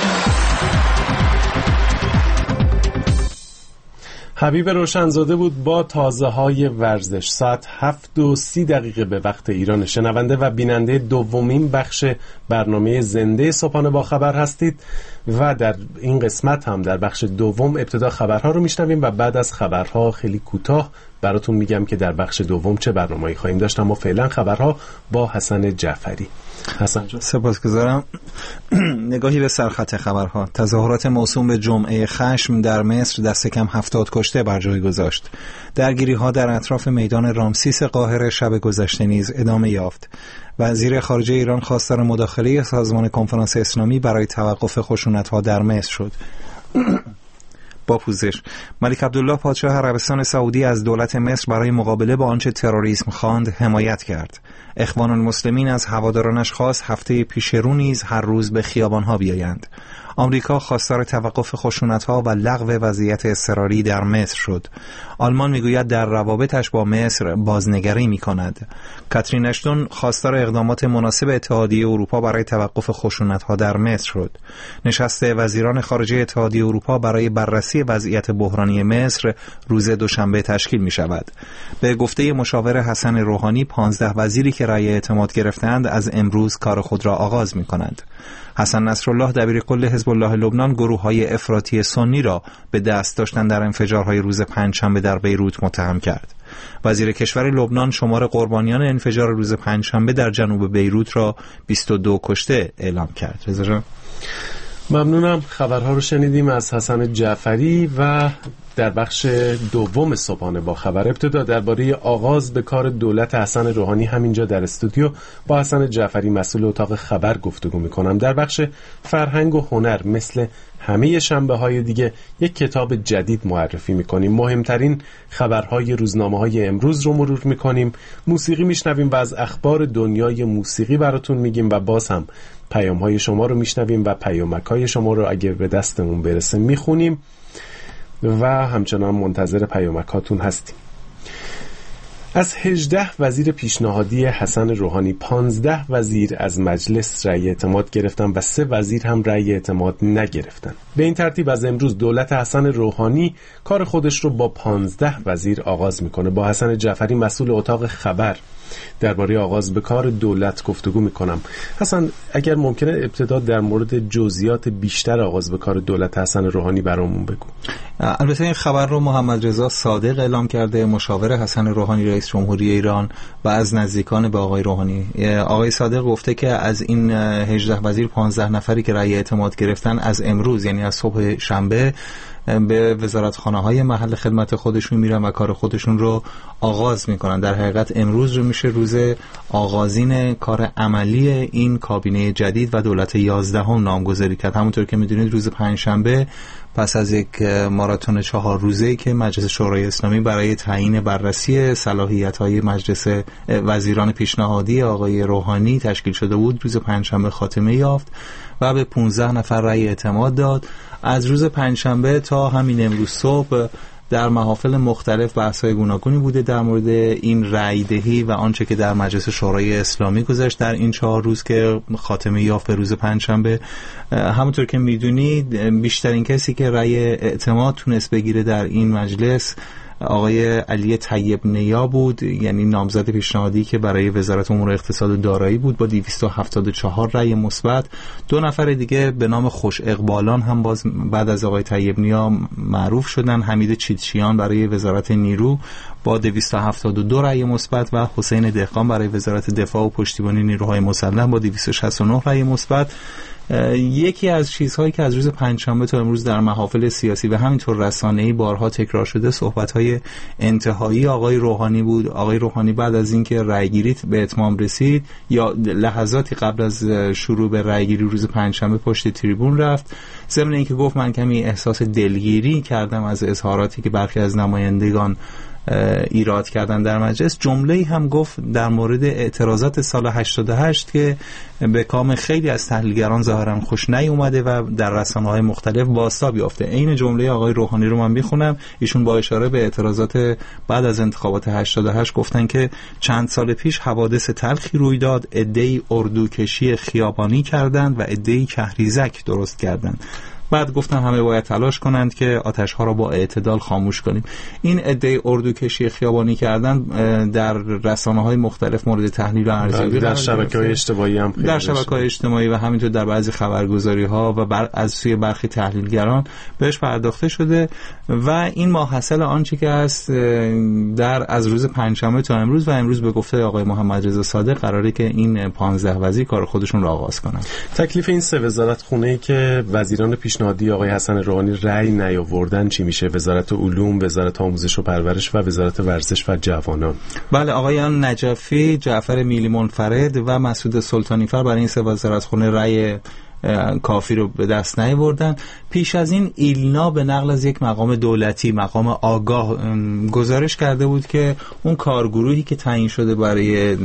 حبیب روشنزاده بود با تازه های ورزش. ساعت هفت و سی دقیقه به وقت ایران. شنونده و بیننده دومین بخش برنامه زنده صبحانه با خبر هستید و در این قسمت هم در بخش دوم ابتدا خبرها رو میشنویم و بعد از خبرها خیلی کوتاه براتون میگم که در بخش دوم چه برنامه‌ای خواهیم داشت. اما فعلا خبرها با حسن جعفری. حسن جان. سپاسگزارم. نگاهی به سرخط خبرها. تظاهرات موسوم به جمعه خشم در مصر دست کم هفتاد کشته بر جای گذاشت. درگیری‌ها در اطراف میدان رامسیس قاهره شب گذشته نیز ادامه یافت. وزیر خارجه ایران خواستار مداخله سازمان کنفرانس اسلامی برای توقف خشونت‌ها در مصر شد. با پوزش ملک عبدالله پادشاه عربستان سعودی از دولت مصر برای مقابله با آنچه تروریسم خواند حمایت کرد. اخوان المسلمین از هوادارانش خواست هفته پیش رو نیز هر روز به خیابان‌ها بیایند. آمریکا خواستار توقف خشونت‌ها و لغو وضعیت اضطراری در مصر شد. آلمان میگوید در روابطش با مصر بازنگری می‌کند. کاترین اشتون خواستار اقدامات مناسب اتحادیه اروپا برای توقف خشونت‌ها در مصر شد. نشست وزیران خارجه اتحادیه اروپا برای بررسی وضعیت بحرانی مصر روز دوشنبه تشکیل می‌شود. به گفته مشاور حسن روحانی پانزده وزیری که رأی اعتماد گرفتند از امروز کار خود را آغاز می‌کنند. حسن نصرالله دبیرکل حزب الله لبنان گروه‌های افراطی سنی را به دست داشتن در انفجارهای روز پنجشنبه در بیروت متهم کرد. وزیر کشور لبنان شمار قربانیان انفجار روز پنجشنبه در جنوب بیروت را بیست و دو کشته اعلام کرد. رضا جان. ممنونم. خبرها رو شنیدیم از حسن جعفری و در بخش دوم صبحانه با خبر ابتدا درباره آغاز به کار دولت حسن روحانی همینجا در استودیو با حسن جعفری مسئول اتاق خبر گفتگو میکنم. در بخش فرهنگ و هنر مثل همه شنبه های دیگه یک کتاب جدید معرفی میکنیم. مهمترین خبرهای روزنامه های امروز رو مرور میکنیم. موسیقی میشنویم و از اخبار دنیای موسیقی براتون میگیم و باز هم پیام های شما رو میشنویم و پیامک های شما رو اگه به دستمون برسه میخونیم و همچنان منتظر پیامکاتون هستیم. از هجده وزیر پیشنهادی حسن روحانی پانزده وزیر از مجلس رأی اعتماد گرفتن و سه وزیر هم رأی اعتماد نگرفتن. به این ترتیب از امروز دولت حسن روحانی کار خودش رو با پانزده وزیر آغاز میکنه. با حسن جعفری مسئول اتاق خبر درباره آغاز به کار دولت گفتگو میکنم. حسن اگر ممکنه ابتدا در مورد جزئیات بیشتر آغاز به کار دولت حسن روحانی برامون بگو. البته این خبر رو محمد رضا صادق اعلام کرده، مشاور حسن روحانی رئیس جمهوری ایران و از نزدیکان به آقای روحانی. آقای صادق گفته که از این هجده وزیر پانزده نفری که رأی اعتماد گرفتن از امروز یعنی از صبح شنبه به وزارتخانه‌های محل خدمت خودشون میرن و کار خودشون رو آغاز میکنن. در حقیقت امروز رو میشه روز آغازین کار عملی این کابینه جدید و دولت یازدهم نامگذاری کرد. همونطور که میدونید روز پنجشنبه پس از یک ماراتون چهار روزه‌ای که مجلس شورای اسلامی برای تعیین بررسی صلاحیت‌های مجلس وزیران پیشنهادی آقای روحانی تشکیل شده بود، روز پنجشنبه خاتمه یافت و به پانزده نفر رأی اعتماد داد. از روز پنجشنبه تا همین امروز صبح در محافل مختلف بحث‌های گوناگونی بوده در مورد این رأی دهی و آنچه که در مجلس شورای اسلامی گذشت در این چهار روز که خاتمه یافت به روز پنجشنبه. همونطور که میدونید بیشترین کسی که رأی اعتماد تونست بگیره در این مجلس آقای علی طیب نیا بود، یعنی نامزد پیشنهادی که برای وزارت امور اقتصاد و دارایی بود با دویست و هفتاد و چهار رأی مثبت. دو نفر دیگه به نام خوش اقبالان هم باز بعد از آقای طیب نیا معروف شدن. حمید چیتچیان برای وزارت نیرو با دویست و هفتاد و دو رأی مثبت و حسین دهقان برای وزارت دفاع و پشتیبانی نیروهای مسلح با دویست و شصت و نه رأی مثبت. یکی از چیزهایی که از روز پنجشنبه تا امروز در محافل سیاسی و همینطور رسانه‌ای بارها تکرار شده صحبت‌های انتهایی آقای روحانی بود. آقای روحانی بعد از اینکه رأیگیری به اتمام رسید یا لحظاتی قبل از شروع به رأیگیری روز پنجشنبه پشت تریبون رفت، ضمن اینکه گفت من کمی احساس دلگیری کردم از اظهاراتی که برخی از نمایندگان ایراد کردن در مجلس، جمله‌ای هم گفت در مورد اعتراضات سال هشتاد و هشت که به کام خیلی از تحلیلگران ظاهرا خوش نیومده و در رسانه‌های مختلف بازتاب یافته. عین جمله آقای روحانی رو من میخونم. ایشون با اشاره به اعتراضات بعد از انتخابات هشتاد و هشت گفتن که چند سال پیش حوادث تلخی روی داد، عده‌ای اردوکشی خیابانی کردند و عده‌ای کهریزک درست کردند. بعد گفتن همه باید تلاش کنند که آتش‌ها را با اعتدال خاموش کنیم. این عده اردوکشی خیابانی کردن در رسانه‌های مختلف مورد تحلیل و ارزیابی در شبکه‌های اجتماعی هم در شبکه‌های اجتماعی و همینطور در بعضی خبرگزاری‌ها و بر از سوی برخی تحلیلگران بهش پرداخته شده و این ماحصل آنچه که است در از روز پنجشنبه تا امروز و امروز به گفته آقای محمد رضا صادق قراره که این پانزده وزیر کار خودشون را آغاز کنند. تکلیف این سه وزارت خونه‌ای که وزیران پیشنهادی آقای حسن روحانی رأی نیاوردن چی میشه؟ وزارت علوم، وزارت آموزش و پرورش و وزارت ورزش و جوانان. بله، آقایان نجفی، جعفر میلی منفرد و مسعود سلطانی‌فر برای این سه وزارت خونه رأی کافی رو به دست نیاوردن. پیش از این ایلنا به نقل از یک مقام دولتی، مقام آگاه، گزارش کرده بود که اون کارگروهی که تعیین شده برای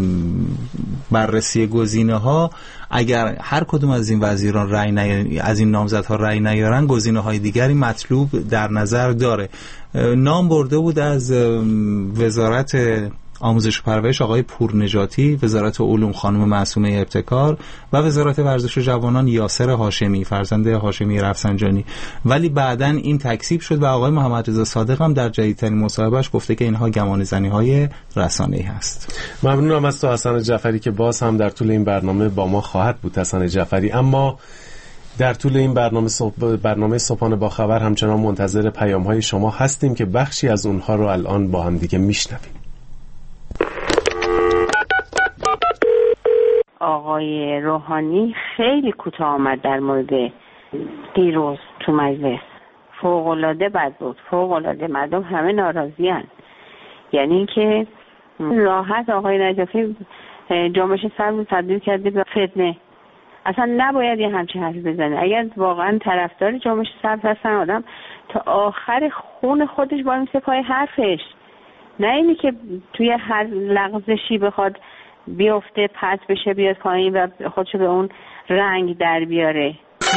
بررسی گزینه‌ها اگر هر کدوم از این وزیران رأی نی... از این نامزدها رأی نیارن، گزینه‌های دیگری مطلوب در نظر داره. نام برده بود از وزارت آموزش و پرورش آقای پورنژاتی، وزارت علوم خانم معصومه ابتکار و وزارت ورزش و جوانان یاسر هاشمی، فرزند هاشمی رفسنجانی. ولی بعداً این تکذیب شد و آقای محمد رضا صادق هم در جدیدترین مصاحبهش گفته که اینها گمانه‌زنی‌های رسانه‌ای هست. ممنونم از تو حسن جعفری که باز هم در طول این برنامه با ما خواهد بود. حسن جعفری، اما در طول این برنامه صبح برنامه صبحانه با خبر همچنان منتظر پیام‌های شما هستیم که بخشی از اونها رو الان با هم دیگه میشنویم. آقای روحانی خیلی کوتاه آمد در مورد دیروز تو مجلس. فوق‌العاده بد بود، فوق‌العاده. مردم همه ناراضی‌اند. یعنی اینکه راحت آقای نجفی جنبش سبز رو تبدیل کرده به فتنه. اصلا نباید یه همچین حرفی بزنه. اگر واقعا طرفدار جنبش سبز هستن، آدم تا آخر خون خودش با میسه پای حرفش، نه اینی که توی هر لغزشی بخواد بیفته، پس بشه، بیاد پایین و خودشو به اون رنگ در بیاره.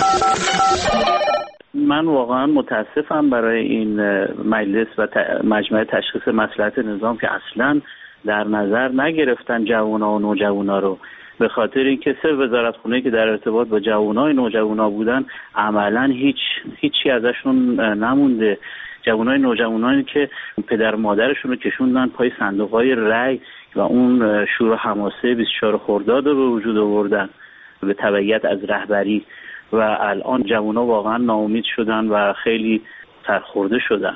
من واقعا متاسفم برای این مجلس و مجمع تشخیص مصلحت نظام که اصلا در نظر نگرفتن جوونا و نوجوانا رو، به خاطر اینکه سه وزارت خونه که در ارتباط با جوانای نوجوانا بودن عملا هیچ هیچی ازشون نمونده. جوانای نوجوانانی که پدر مادرشون رو کشوندن پای صندوق‌های رأی و اون شور و حماسه بیست و چهارم خرداد رو به وجود آوردن به تبعیت از رهبری و الان جوانا واقعا ناامید شدن و خیلی سرخورده شدن.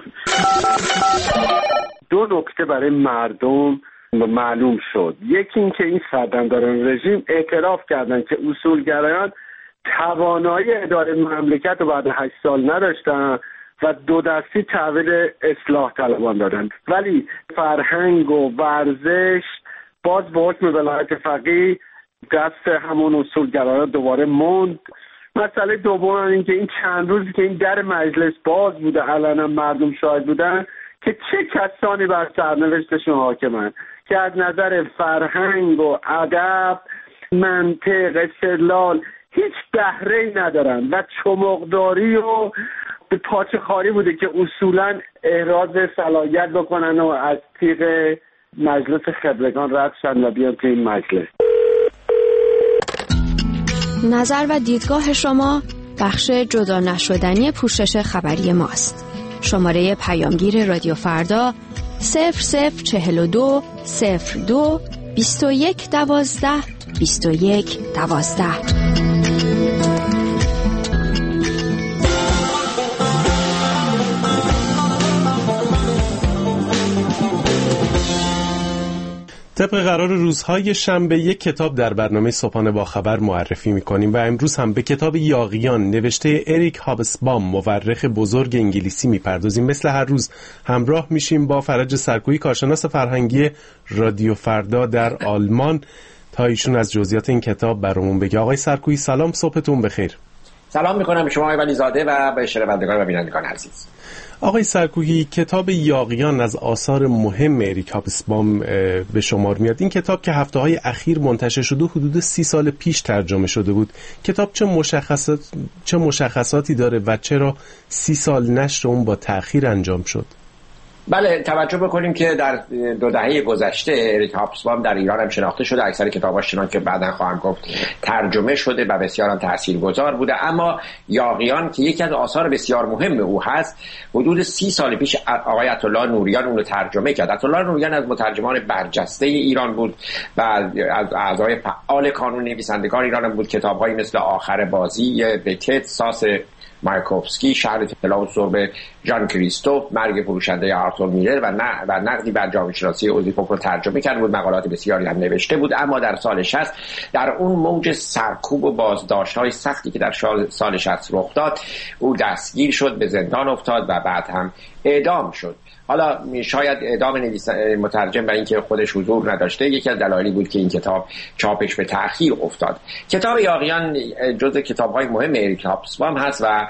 دو نکته برای مردم معلوم شد. یکی این که این سردمداران رژیم اعتراف کردن که اصولگرایان توانایی اداره مملکت رو بعد هشت سال نداشتن و دو دستی تحویل اصلاح طلبان دادن، ولی فرهنگ و ورزش باز به حکم ولایت فقیه دست همون اصولگرایان دوباره موند. مسئله دوم این که این چند روزی که این در مجلس باز بوده، علنا مردم شاهد بودن که چه کسانی بر سرنوشتشون حاکمن که از نظر فرهنگ و ادب، منطق، استدلال هیچ بهره‌ای ندارن و چمقداری و به پاچه خاری بوده که اصولا احراز صلاحیت بکنن و از تیغ مجلس خبرگان رد شن و بیان تو این مجلس. نظر و دیدگاه شما بخش جدا نشدنی پوشش خبری ماست. شماره پیامگیر رادیو فردا صفر صفر چهل و دو صفر دو بیست و یک دوازده بیست و یک دوازده. طبق قرار روزهای شنبه یک کتاب در برنامه صبحانه با خبر معرفی می‌کنیم و امروز هم به کتاب یاغیان نوشته اریک هابسبام، مورخ بزرگ انگلیسی می‌پردازیم. مثل هر روز همراه میشیم با فرج سرکویی، کارشناس فرهنگی رادیو فردا در آلمان، تا ایشون از جزئیات این کتاب برامون بگه. آقای سرکویی سلام، صبحتون بخیر. سلام میکنم به شما آقای ولیزاده و به شنوندگان و بینندگان عزیز. آقای سرکوهی، کتاب یاغیان از آثار مهم اریک هابسبام به شمار میاد. این کتاب که هفته های اخیر منتشر شده و حدود سی سال پیش ترجمه شده بود. کتاب چه مشخصات چه مشخصاتی داره و چرا سی سال نشر اون با تأخیر انجام شد؟ بله، توجه بکنیم که در دو دهه گذشته اریک هابسبام در ایران هم شناخته شده. اکثر کتاباش چنان که بعداً خواهم گفت ترجمه شده و بسیار هم تاثیرگذار بوده. اما یاغیان که یکی از آثار بسیار مهم او هست، حدود سی سال پیش آقای عطاالله نوریان اون رو ترجمه کرد. عطاالله نوریان از مترجمان برجسته ایران بود و از اعضای فعال کانون نویسندگان ایران هم بود. کتاب‌هایی مثل آخر بازی، بکت، ساس مایکوفسکی، شهر طلا و سرب ژان کریستوف، مرگ فروشنده آرتور میلر و نه و نقدی بر جامعه شناسی اوزیپوف رو ترجمه کرده بود. مقالات بسیاری هم نوشته بود. اما در سال شصت در اون موج سرکوب و بازداشت‌های سختی که در سال شصت رخ داد، او دستگیر شد، به زندان افتاد و بعد هم اعدام شد. حالا شاید اعدام نویس مترجم و اینکه خودش حضور نداشته یکی از دلایلی بود که این کتاب چاپش به تأخیر افتاد. کتاب یاغیان جزو کتاب‌های مهم اریک هابسبام هست و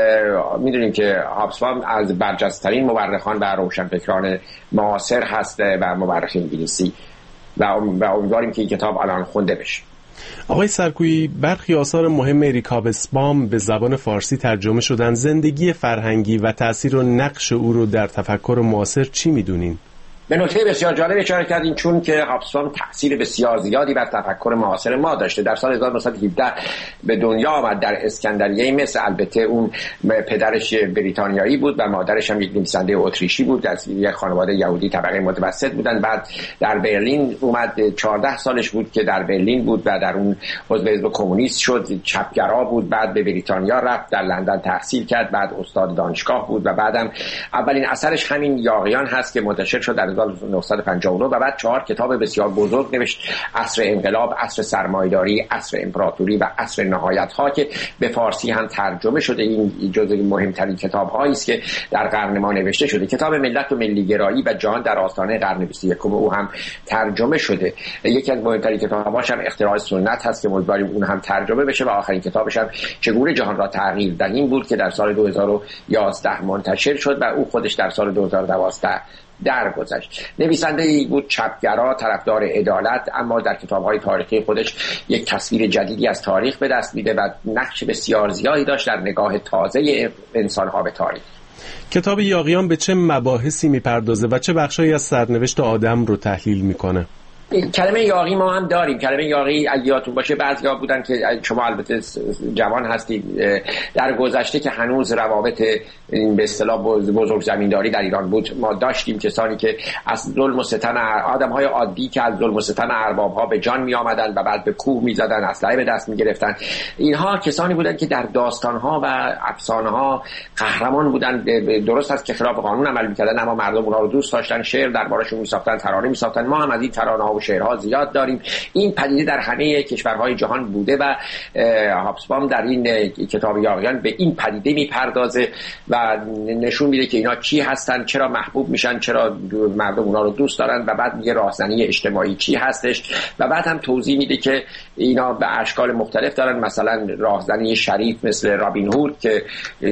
میدونیم که هابسبام از برجسته‌ترین مورخان و روشنفکران معاصر هست و مورخ انگلیسی و امیدواریم که این کتاب الان خونده بشه. آقای سرکویی، برخی آثار مهم اریک هابسبام به زبان فارسی ترجمه شدن. زندگی فرهنگی و تأثیر و نقش او رو در تفکر معاصر چی میدونین؟ به نکته بسیار جالب اشاره کردین، چون که هابسبام تأثیر بسیار زیادی بر تفکر معاصر ما داشته. در سال هزار و نهصد و هفده به دنیا آمد در اسکندریه مصر. البته اون پدرش بریتانیایی بود و مادرش هم یک نویسنده اتریشی بود، از یک خانواده یهودی طبقه متوسط بودن. بعد در برلین اومد، چهارده سالش بود که در برلین بود و در اون عضو حزب کمونیست شد، چپگرا بود. بعد به بریتانیا رفت، در لندن تحصیل کرد، بعد استاد دانشگاه بود و بعدم اولین اثرش همین یاغیان هست که منتشر شد در هزار و نهصد و پنجاه و نه و بعد چهار کتاب بسیار بزرگ نوشت: عصر انقلاب، عصر سرمایه‌داری، عصر امپراتوری و عصر نهایت‌ها که به فارسی هم ترجمه شده. این جزو مهمترین کتاب‌هایی است که در قرن ما نوشته شده. کتاب ملت و ملی‌گرایی و جهان در آستانه قرن بیست و یکم او هم ترجمه شده. یکی از مهمترین کتاب‌هاش هم اختراع سنت هست که امیدواریم اون هم ترجمه بشه و آخرین کتابش هم چگونه جهان را تغییر دهیم بود که در سال دو هزار و یازده منتشر شد و او خودش در سال دو هزار و دوازده درگذشت. نویسنده ای بود چپگرا، طرفدار عدالت، اما در کتاب‌های تاریخی خودش یک تصویر جدیدی از تاریخ به دست میده و نقش بسیار زیادی داشت در نگاه تازه انسان‌ها به تاریخ. کتاب یاغیان به چه مباحثی میپردازه و چه بخشایی از سرنوشت آدم رو تحلیل میکنه؟ کلمه یاغی ما هم داریم. کلمه یاغی اگه یادتون باشه بعضیا بودن که شما البته جوان هستید، در گذشته که هنوز روابط به اصطلاح بزرگ زمینداری در ایران بود، ما داشتیم کسانی که از ظلم و ستم آدم‌های عادی که از ظلم و ستم ارباب‌ها به جان می آمدن و بعد به کوه می‌زدن، اسلحه به دست می‌گرفتن. اینها کسانی بودند که در داستان‌ها و افسانه‌ها قهرمان بودند. درست است که خلاف قانون عمل می‌کردن اما مردم اونها رو دوست داشتن، شعر دربارشون می‌ساختن، ترانه می‌ساختن. ما هم از این ترانه‌ها و شعرها زیاد داریم. این پدیده در همه کشورهای جهان بوده و هابسبام در این کتاب یاغیان به این پدیده می‌پردازه و نشون میده که اینا چی هستن، چرا محبوب میشن، چرا مردم اونا رو دوست دارن و بعد میگه راهزنی اجتماعی چی هستش و بعد هم توضیح میده که اینا به اشکال مختلف دارن، مثلا راهزنی شریف مثل رابین هود که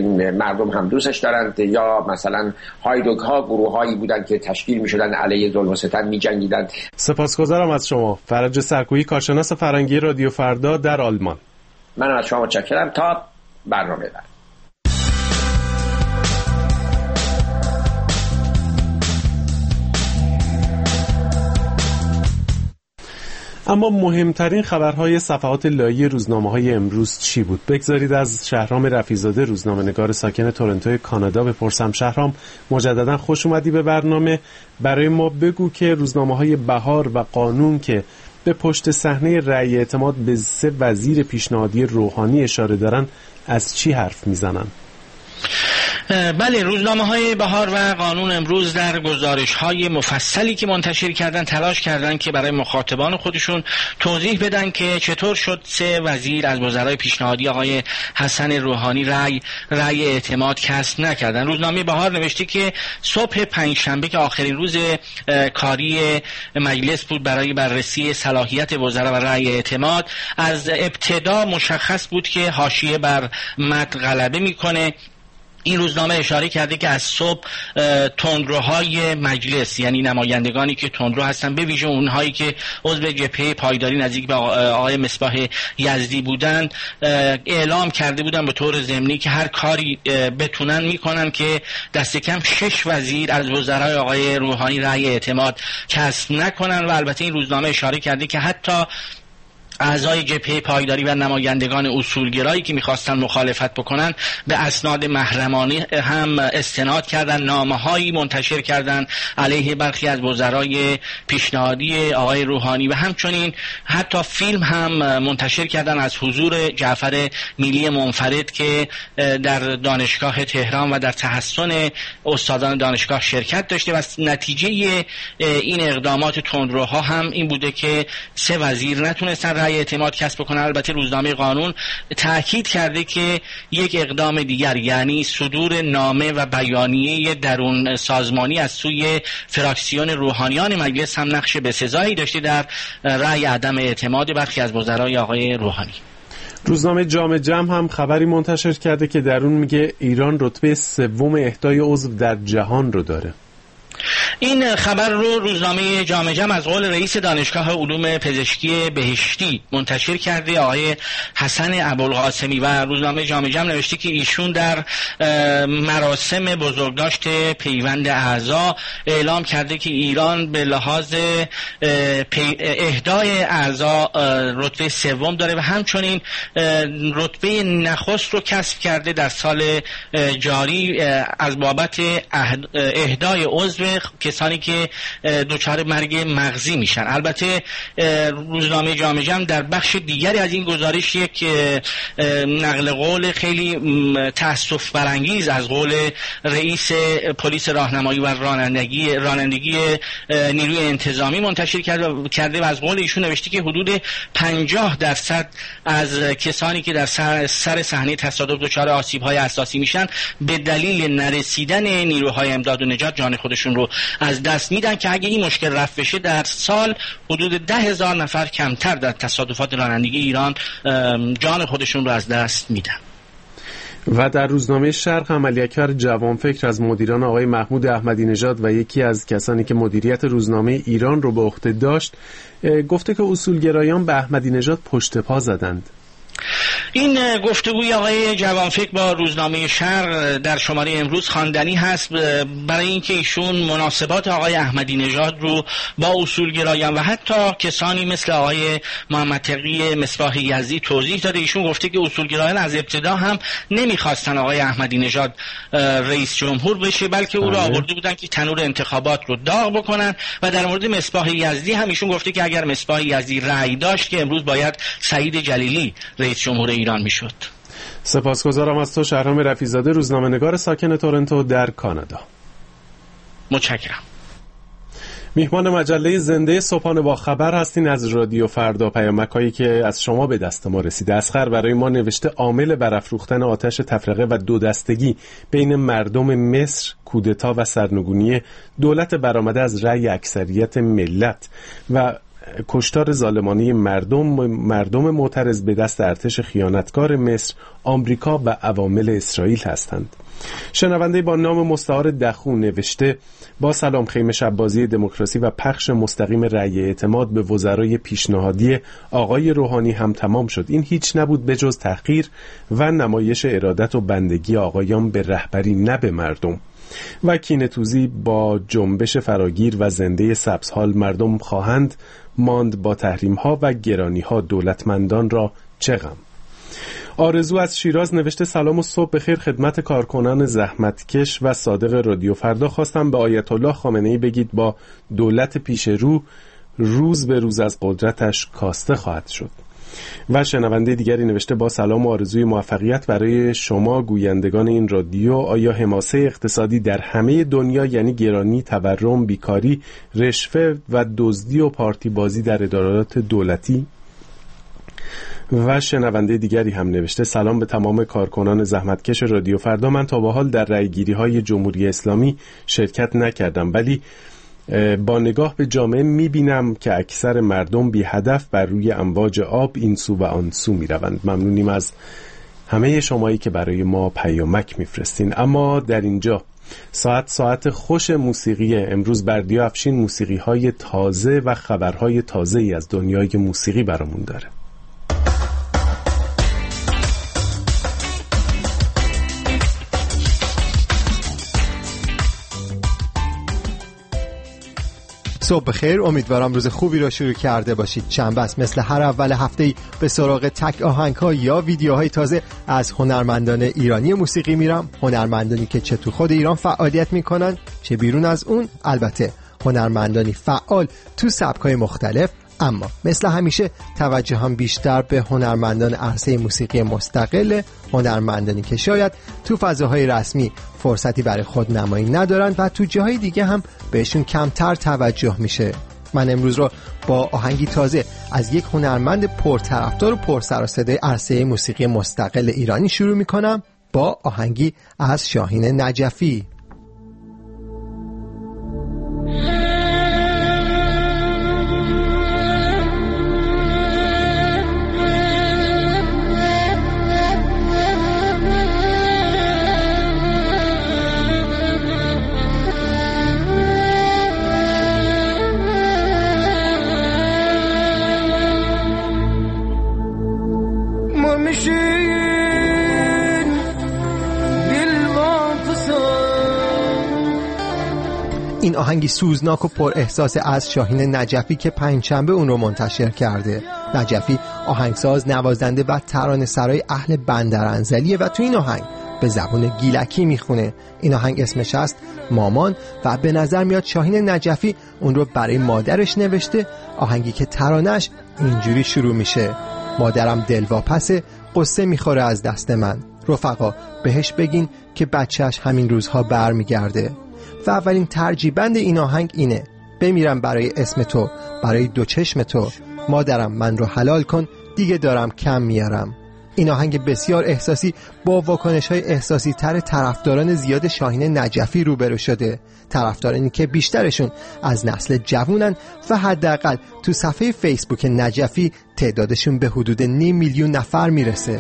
مردم هم دوستش دارن، یا مثلا هایدوگ ها گروهایی بودن که تشکیل میشدن علیه ظلم و ستم میجنگیدن. سپاسگزارم از شما فرج سرکویی، کارشناس فرهنگی رادیو فردا در آلمان. من از شما متشکرم. تا برنامه بعد. اما مهمترین خبرهای صفحات لایه روزنامه‌های امروز چی بود؟ بگذارید از شهرام رفیع‌زاده، روزنامه‌نگار ساکن تورنتو کانادا بپرسم. شهرام، مجددا خوش اومدی به برنامه. برای ما بگو که روزنامه‌های بهار و قانون که به پشت صحنه رأی اعتماد به سه وزیر پیشنهادی روحانی اشاره دارن از چی حرف میزنن؟ بله، روزنامه های بهار و قانون امروز در گزارش های مفصلی که منتشر کردن تلاش کردن که برای مخاطبان خودشون توضیح بدن که چطور شد سه وزیر از وزرای پیشنهادی آقای حسن روحانی رأی رأی اعتماد کسب نکردن. روزنامه بهار نوشته که صبح پنجشنبه که آخرین روز کاری مجلس بود برای بررسی صلاحیت وزرا و رأی اعتماد، از ابتدا مشخص بود که حاشیه بر متن غلبه میکنه. این روزنامه اشاره کرده که از صبح تندروهای مجلس، یعنی نمایندگانی که تندرو هستن، به ویژه اونهایی که عضو جبهه پایداری نزدیک به آقای مصباح یزدی بودن، اعلام کرده بودن به طور ضمنی که هر کاری بتونن میکنن که دست کم شش وزیر از وزرای آقای روحانی رأی اعتماد کسب نکنن. و البته این روزنامه اشاره کرده که حتی اعضای جبهه پایداری و نمایندگان اصولگرایی که میخواستن مخالفت بکنن به اسناد محرمانه هم استناد کردن، نامه‌هایی منتشر کردن علیه برخی از وزرای پیشنهادی آقای روحانی و همچنین حتی فیلم هم منتشر کردن از حضور جعفر میلی منفرد که در دانشگاه تهران و در تحسن استادان دانشگاه شرکت داشته. و نتیجه این اقدامات تندروها هم این بوده که سه وزیر نتونستن رأی اعتماد کسب بکنن. البته روزنامه قانون تأکید کرده که یک اقدام دیگر، یعنی صدور نامه و بیانیه درون سازمانی از سوی فراکسیون روحانیان مجلس هم نقش بسزایی داشته در رأی عدم اعتماد برخی از وزرای آقای روحانی. روزنامه جامعه جمع هم خبری منتشر کرده که در اون میگه ایران رتبه سوم اهدای عضو در جهان رو داره. این خبر رو روزنامه جامعه جمع از قول رئیس دانشگاه علوم پزشکی بهشتی منتشر کرده، آقای حسن ابوالقاسمی، و روزنامه جامعه جمع نوشته که ایشون در مراسم بزرگداشت پیوند اعضا اعلام کرده که ایران به لحاظ اهدای اعضا رتبه سوم داره و همچنین رتبه نخست رو کسب کرده در سال جاری از بابت اهدای عضو کسانی که دچار مرگ مغزی میشن. البته روزنامه جامعه جمع در بخش دیگری از این گزارش یک نقل قول خیلی تأسف برانگیز از قول رئیس پلیس راهنمایی و رانندگی رانندگی نیروی انتظامی منتشر کرده و از قول ایشون نوشته که حدود پنجاه درصد از کسانی که در سر سر صحنه تصادف دچار آسیب‌های اساسی میشن به دلیل نرسیدن نیروهای امداد و نجات جان خودشون رو از دست میدن، که اگه این مشکل رفع بشه در سال حدود ده هزار نفر کمتر در تصادفات رانندگی ایران جان خودشون رو از دست میدن. و در روزنامه شرق عملیاتکار جوانفکر از مدیران آقای محمود احمدی نژاد و یکی از کسانی که مدیریت روزنامه ایران رو به عهده داشت گفته که اصولگرایان به احمدی نژاد پشت پا زدند. این گفتگوی آقای جوانفکر با روزنامه شرق در شماره امروز خواندنی هست، برای اینکه ایشون مناسبات آقای احمدی نژاد رو با اصولگرایان و حتی کسانی مثل آقای محمد تقی مصباح یزدی توضیح داده. ایشون گفته که اصولگرایان از ابتدا هم نمیخواستن آقای احمدی نژاد رئیس جمهور بشه، بلکه او را آورده بودن که تنور انتخابات رو داغ بکنن. و در مورد مصباح یزدی هم ایشون گفته که اگر مصباح یزدی رأی داشت که امروز باید سعید جلیلی رئیس جمهور ایران میشد. سپاسگزارم از تو شهرام رفیع‌زاده، روزنامه‌نگار ساکن تورنتو در کانادا. متشکرم. میهمان مجله زنده صبحانه با خبر هستین از رادیو فردا. پیامک‌هایی که از شما به دست ما رسیده. اسخر برای ما نوشته عامل برافروختن آتش تفرقه و دو دستگی بین مردم مصر کودتا و سرنگونی دولت برآمده از رأی اکثریت ملت و کشتار ظالمانه مردم مردم معترض به دست ارتش خیانتکار مصر، آمریکا و عوامل اسرائیل هستند. شنونده با نام مستعار دخو نوشته با سلام، خیمه شب‌بازی دموکراسی و پخش مستقیم رأی اعتماد به وزرای پیشنهادی آقای روحانی هم تمام شد. این هیچ نبود به جز تحقیر و نمایش ارادت و بندگی آقایان به رهبری نه به مردم. و کینه‌توزی با جنبش فراگیر و زنده سبزحال مردم خواهند ماند با تحریم‌ها و گرانی‌ها دولتمندان را چه غم. آرزو از شیراز نوشته سلام و صبح بخیر خدمت کارکنان زحمتکش و صادق رادیو فردا. خواستم به آیت الله خامنه‌ای بگید با دولت پیش رو روز به روز از قدرتش کاسته خواهد شد. و شنونده دیگری نوشته با سلام و آرزوی موفقیت برای شما گویندگان این رادیو. آیا حماسه اقتصادی در همه دنیا یعنی گرانی، تورم، بیکاری، رشوه و دزدی و پارتی بازی در ادارات دولتی؟ و شنونده دیگری هم نوشته سلام به تمام کارکنان زحمتکش رادیو فردا. من تا به حال در رأیگیری‌های جمهوری اسلامی شرکت نکردم، ولی با نگاه به جامعه میبینم که اکثر مردم بی هدف بر روی امواج آب این سو و آن سو میروند. ممنونیم از همه شمایی که برای ما پیامک میفرستین. اما در اینجا ساعت ساعت خوش موسیقی. امروز بردیا افشین موسیقی های تازه و خبرهای تازه ای از دنیای موسیقی برامون داره. صبح بخیر، امیدوارم روز خوبی رو شروع کرده باشید. شنبه است، مثل هر اول هفته‌ای به سراغ تک آهنگ‌ها یا ویدیوهای تازه از هنرمندان ایرانی موسیقی میرم. هنرمندانی که چه تو خود ایران فعالیت میکنن چه بیرون از اون، البته هنرمندانی فعال تو سبک‌های مختلف، اما مثل همیشه توجه هم بیشتر به هنرمندان عرصه موسیقی مستقل، هنرمندانی که شاید تو فضاهای رسمی فرصتی برای خود نمایی ندارن و تو جاهای دیگه هم بهشون کمتر توجه میشه. من امروز رو با آهنگی تازه از یک هنرمند پرطرفدار و پرسر و صدای عرصه موسیقی مستقل ایرانی شروع میکنم، با آهنگی از شاهین نجفی. این آهنگی سوزناک و پر احساس از شاهین نجفی که پنجشنبه اون رو منتشر کرده. نجفی آهنگساز، نوازنده و ترانه سرای اهل بندرانزلیه و تو این آهنگ به زبان گیلکی میخونه. این آهنگ اسمش است مامان و به نظر میاد شاهین نجفی اون رو برای مادرش نوشته. آهنگی که ترانش اینجوری شروع میشه: مادرم دلواپسه، قصه میخوره از دست من، رفقا بهش بگین که بچهش همین روزها بر میگرده. و اولین ترجیبند این آهنگ اینه: بمیرم برای اسم تو، برای دو چشم تو، مادرم من رو حلال کن، دیگه دارم کم میارم. این آهنگ بسیار احساسی با واکنش‌های احساسی تر طرفداران زیاد شاهین نجفی روبرو شده. طرفدارانی که بیشترشون از نسل جوونن و حداقل تو صفحه فیسبوک نجفی تعدادشون به حدود نیم میلیون نفر میرسه.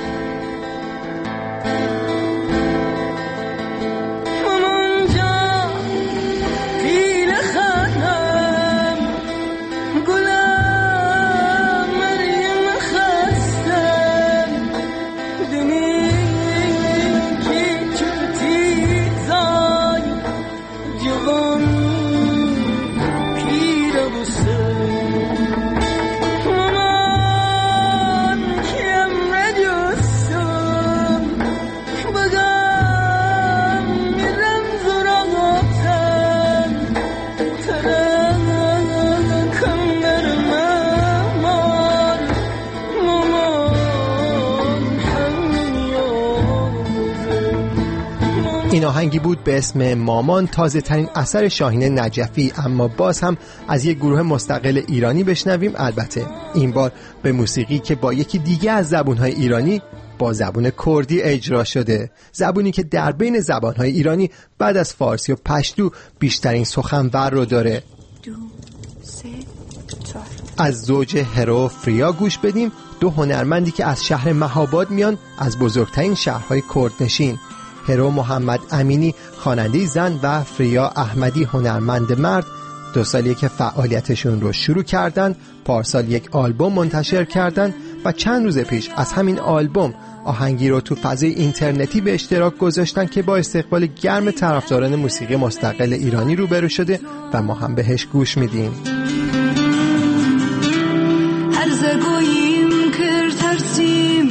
این آهنگی بود به اسم مامان، تازه ترین اثر شاهین نجفی، اما باز هم از یک گروه مستقل ایرانی بشنویم. البته این بار به موسیقی که با یکی دیگه از زبانهای ایرانی، با زبان کردی اجرا شده. زبانی که در بین زبانهای ایرانی بعد از فارسی و پشتو بیشترین سخنور رو داره. دو، سه، چهار. از زوج هرو فریا گوش بدیم، دو هنرمندی که از شهر مهاباد میان، از بزرگترین شهرهای کردنشین. هرو محمد امینی خواننده زن و فریا احمدی هنرمند مرد. دو سالیه که فعالیتشون رو شروع کردن. پارسال یک آلبوم منتشر کردن و چند روز پیش از همین آلبوم آهنگی رو تو فضای اینترنتی به اشتراک گذاشتن که با استقبال گرم طرفداران موسیقی مستقل ایرانی روبرو شده و ما هم بهش گوش میدیم. هر زگویم کر ترسیم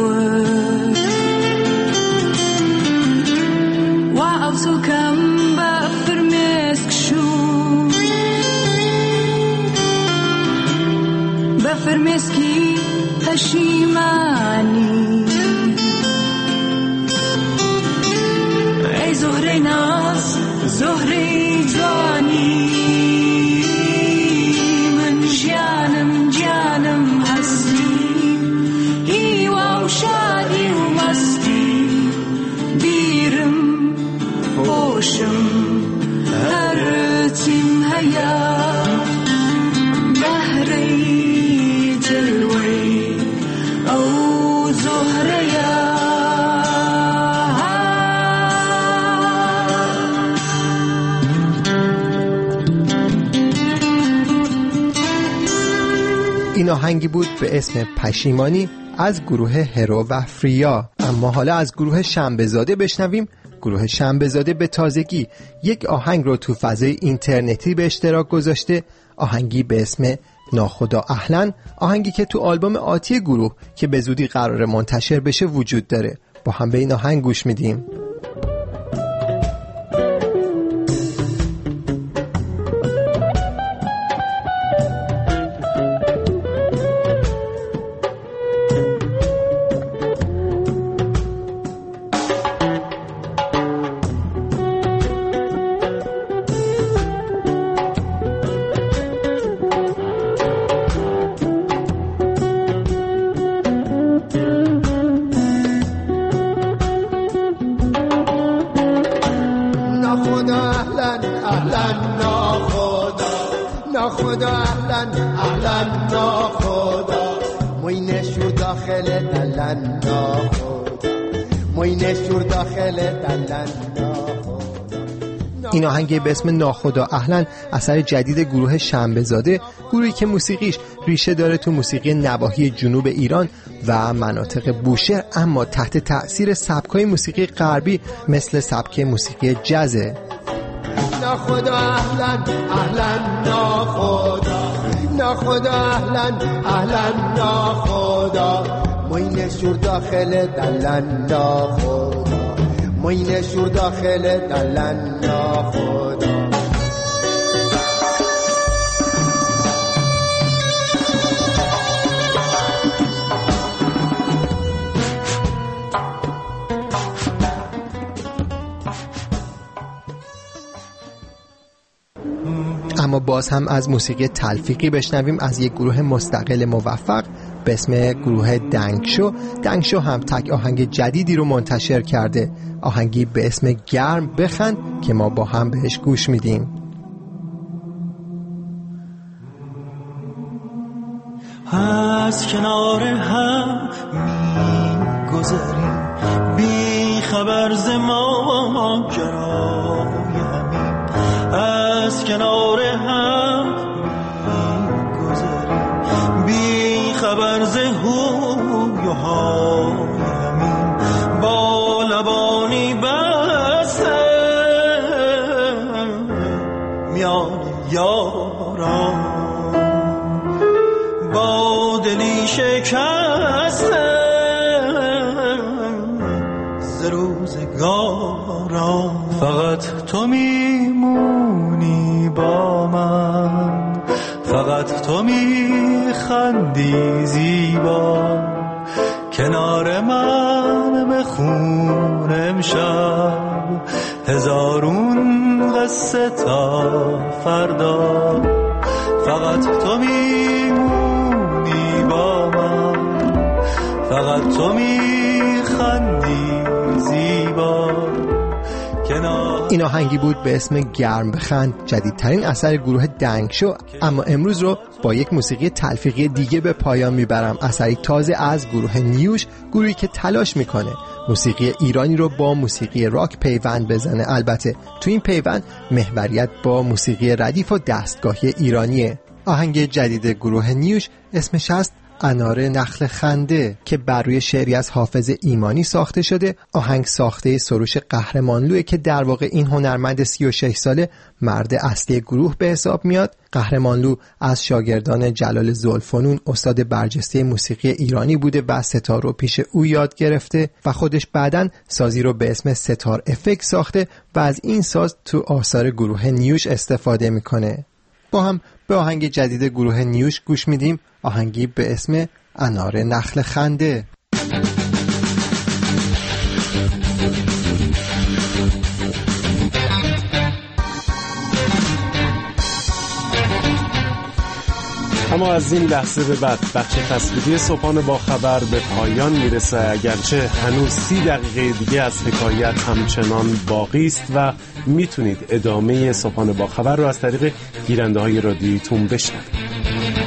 و عوضو کم بافر مسک شو بافر مسکی پشیمانی ای زهره ناز زهره جوانی من جانم جانم هستی هیوا و شادی و مستی بیرم پوشم هر تیم هیا بهری جلوی او زهره یا این آهنگی بود به اسم پشیمانی از گروه هرو و فریا. اما حالا از گروه شنبه‌زاده بشنویم. گروه شنبه‌زاده به تازگی یک آهنگ رو تو فضای اینترنتی به اشتراک گذاشته، آهنگی به اسم ناخدا اهلا، آهنگی که تو آلبوم آتی گروه که به زودی قرار منتشر بشه وجود داره. با هم به این آهنگ گوش میدیم. ناخدا اهلا اهلا ناخدا موین شور داخل دلن ناخدا موین شور داخل دلن ناخدا. این آهنگ به اسم ناخدا اهلا اثر جدید گروه شنبه‌زاده، گروهی که موسیقیش ریشه داره تو موسیقی نواحی جنوب ایران و مناطق بوشهر، اما تحت تأثیر سبک‌های موسیقی غربی مثل سبک موسیقی جزه. ناخدا اهلا اهلا ناخدا ناخدا اهلا اهلا ناخدا موین شور داخل دلن ناخدا موین شور داخل دلن ناخدا. اما باز هم از موسیقی تلفیقی بشنویم از یک گروه مستقل موفق به اسم گروه دنگشو. دنگشو هم تک آهنگ جدیدی رو منتشر کرده، آهنگی به اسم گرم بخند که ما با هم بهش گوش میدیم. از کنار هم می گذریم بی خبر ز ماجرای همین، از کنار هم می گذریم بی خبر ز هوی و های همین، با لبانی بسته میان یاران، با دلی شکسته ز روزگاران. فقط تو میمونی با من، فقط تو میخندی زیبا، کنار من بخون امشب هزارون قصه تا فردا. فقط تو میمونی با من، فقط تو میخندی زیبا. این آهنگی بود به اسم گرم بخند، جدیدترین اثر گروه دنگشو. اما امروز رو با یک موسیقی تلفیقی دیگه به پایان میبرم، اثری تازه از گروه نیوش، گروهی که تلاش میکنه موسیقی ایرانی رو با موسیقی راک پیوند بزنه. البته تو این پیوند محوریت با موسیقی ردیف و دستگاهی ایرانیه. آهنگ جدید گروه نیوش اسمش هست انار نخل خنده که بر روی شعری از حافظ ایمانی ساخته شده. آهنگ ساخته سروش قهرمانلوه که در واقع این هنرمند سی و شش ساله مرد اصلی گروه به حساب میاد. قهرمانلو از شاگردان جلال ذوالفنون استاد برجسته موسیقی ایرانی بوده و ستار رو پیش او یاد گرفته و خودش بعداً سازی رو به اسم ستار افکت ساخته و از این ساز تو آثار گروه نیوش استفاده میکنه. با هم به آهنگ جدید گروه نیوش گوش میدیم، آهنگی به اسم انار نخل خنده. اما از این لحظه به بعد بخش تصویری صبحانه با خبر به پایان میرسه، اگرچه هنوز سی دقیقه دیگه از حکایت همچنان باقی است و میتونید ادامه صبحانه با خبر رو از طریق گیرنده های رادیویتون بشنوید.